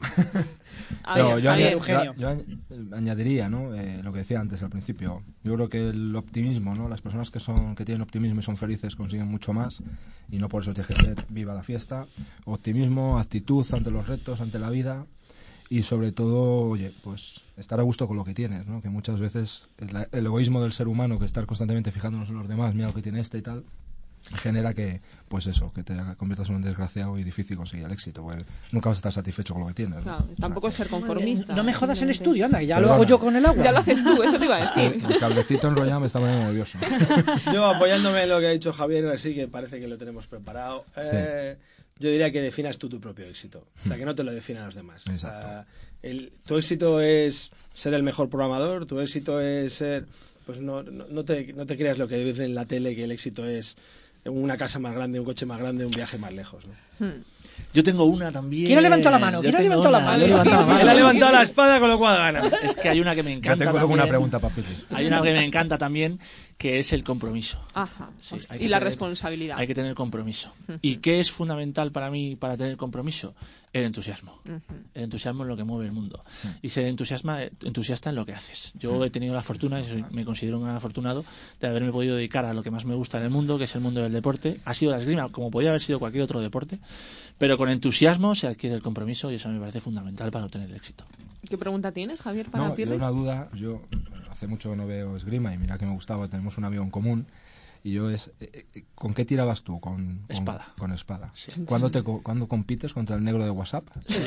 A Pero ver, yo, Javier. aña- Eugenio. yo- yo añ- añadiría, ¿no? Eh, lo que decía antes al principio. Yo creo que el optimismo, ¿no? Las personas que son que tienen optimismo y son felices consiguen mucho más y no por eso tiene que ser viva la fiesta. Optimismo, actitud ante los retos, ante la vida y sobre todo, oye, pues estar a gusto con lo que tienes, ¿no? Que muchas veces el, el egoísmo del ser humano, que estar constantemente fijándonos en los demás, mira lo que tiene este y tal, genera que, pues eso, que te conviertas en un desgraciado y difícil conseguir el éxito, porque nunca vas a estar satisfecho con lo que tienes, ¿no? Claro, O sea, tampoco es ser conformista. No me jodas el simplemente. estudio, anda, que ya Perdona. lo hago yo con el agua. Ya lo haces tú, eso te iba a es que decir. el cablecito enrollado me está poniendo nervioso. Yo apoyándome en lo que ha dicho Javier, así que parece que lo tenemos preparado. Eh, yo diría que definas tú tu propio éxito. O sea, que no te lo definan los demás. O sea, Exacto. el, tu éxito es ser el mejor programador, tu éxito es ser... Pues no, no, no te, no te creas lo que dicen en la tele, que el éxito es una casa más grande, un coche más grande, un viaje más lejos, ¿no? Hmm. Yo tengo una también. ¿Quién ha levantado la mano? Yo ¿Quién ha tengo levantado la una, mano? yo he levantado la mano. Él ha levantado la espada, con lo cual gana. Es que hay una que me Ya encanta. tengo alguna también. pregunta para Pirri. Hay una que me encanta también, que es el compromiso. Ajá. Sí, Hostia, hay y que la tener- responsabilidad. Hay que tener compromiso. Ujú. ¿Y qué es fundamental para mí para tener compromiso? El entusiasmo. Ujú. El entusiasmo es lo que mueve el mundo. Y ser entusiasma, entusiasta en lo que haces. Yo he tenido la fortuna, y soy- me considero un gran afortunado, de haberme podido dedicar a lo que más me gusta en el mundo, que es el mundo del deporte. Ha sido la esgrima, como podía haber sido cualquier otro deporte, pero con entusiasmo se adquiere el compromiso y eso me parece fundamental para obtener el éxito. ¿Qué pregunta tienes, Javier, para No, yo Pirri? una duda, yo hace mucho que no veo esgrima y mira que me gustaba, tenemos un amigo en común. Y yo es, eh, eh, ¿con qué tirabas tú? Con, con Espada. Con espada. Sí. ¿Cuándo, te, co- ¿Cuándo compites contra el negro de WhatsApp?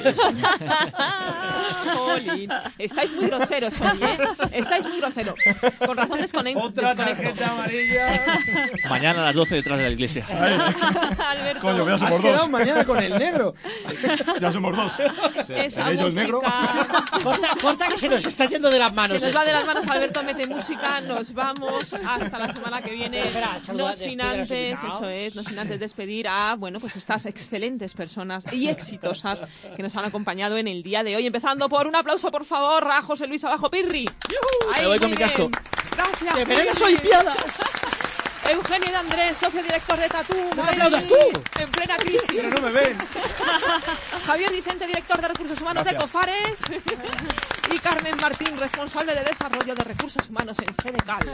Jolín. Estáis muy groseros hoy, ¿eh? Estáis muy groseros. Con razón desconecto. Otra tarjeta amarilla. Mañana a las doce detrás de la iglesia. Alberto, Coño, ya Has somos quedado dos. mañana con el negro. Ya somos dos. esa ¿Seré yo el negro? música... Corta, corta que se nos está yendo de las manos. Se nos va de las manos, Alberto mete música, nos vamos hasta la semana que viene. Espera, saluda, No sin despide a los antes, invitados. eso es, no sin antes despedir a, bueno, pues estas excelentes personas y exitosas que nos han acompañado en el día de hoy. Empezando por un aplauso, por favor, a José Luis Abajo Pirri. Ahí, Me voy con muy mi casco. bien. Gracias. ¡Que veré que Pirri. soy piada! Eugenio de Andrés, socio director de Tatú. ¿No me aplaudas tú? En plena crisis. Pero no me ven. Javier Vicente, director de Recursos Humanos de Cofares. Y Carmen Martín, responsable de Desarrollo de Recursos Humanos en Sedecal.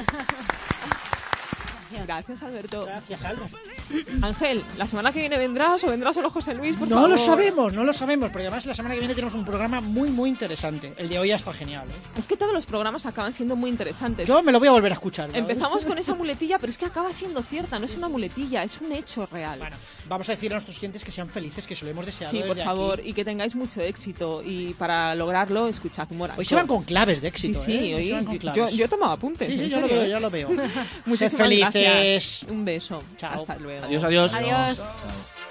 Gracias, Alberto. Gracias, Albert. Ángel, ¿la semana que viene vendrás o vendrás solo José Luis? Por No favor? lo sabemos, no lo sabemos, porque además la semana que viene tenemos un programa muy, muy interesante. El de hoy está genial, ¿eh? Es que todos los programas acaban siendo muy interesantes. Yo me lo voy a volver a escuchar. ¿sabes? Empezamos con esa muletilla, pero es que acaba siendo cierta, no es una muletilla, es un hecho real. Bueno, vamos a decir a nuestros clientes que sean felices, que se lo hemos deseado Sí, por desde favor, aquí. y que tengáis mucho éxito. Y para lograrlo, escuchad Humor Hoy se van con claves de Sí, éxito, sí, ¿eh? Hoy se van con hoy claves. yo, yo he tomado apuntes. Sí, sí, en ya lo serio, veo, ¿eh? ya lo veo. Muchísimas Sed felices. gracias. Un beso. Chao. Hasta luego. Adiós, adiós. Adiós. Chao.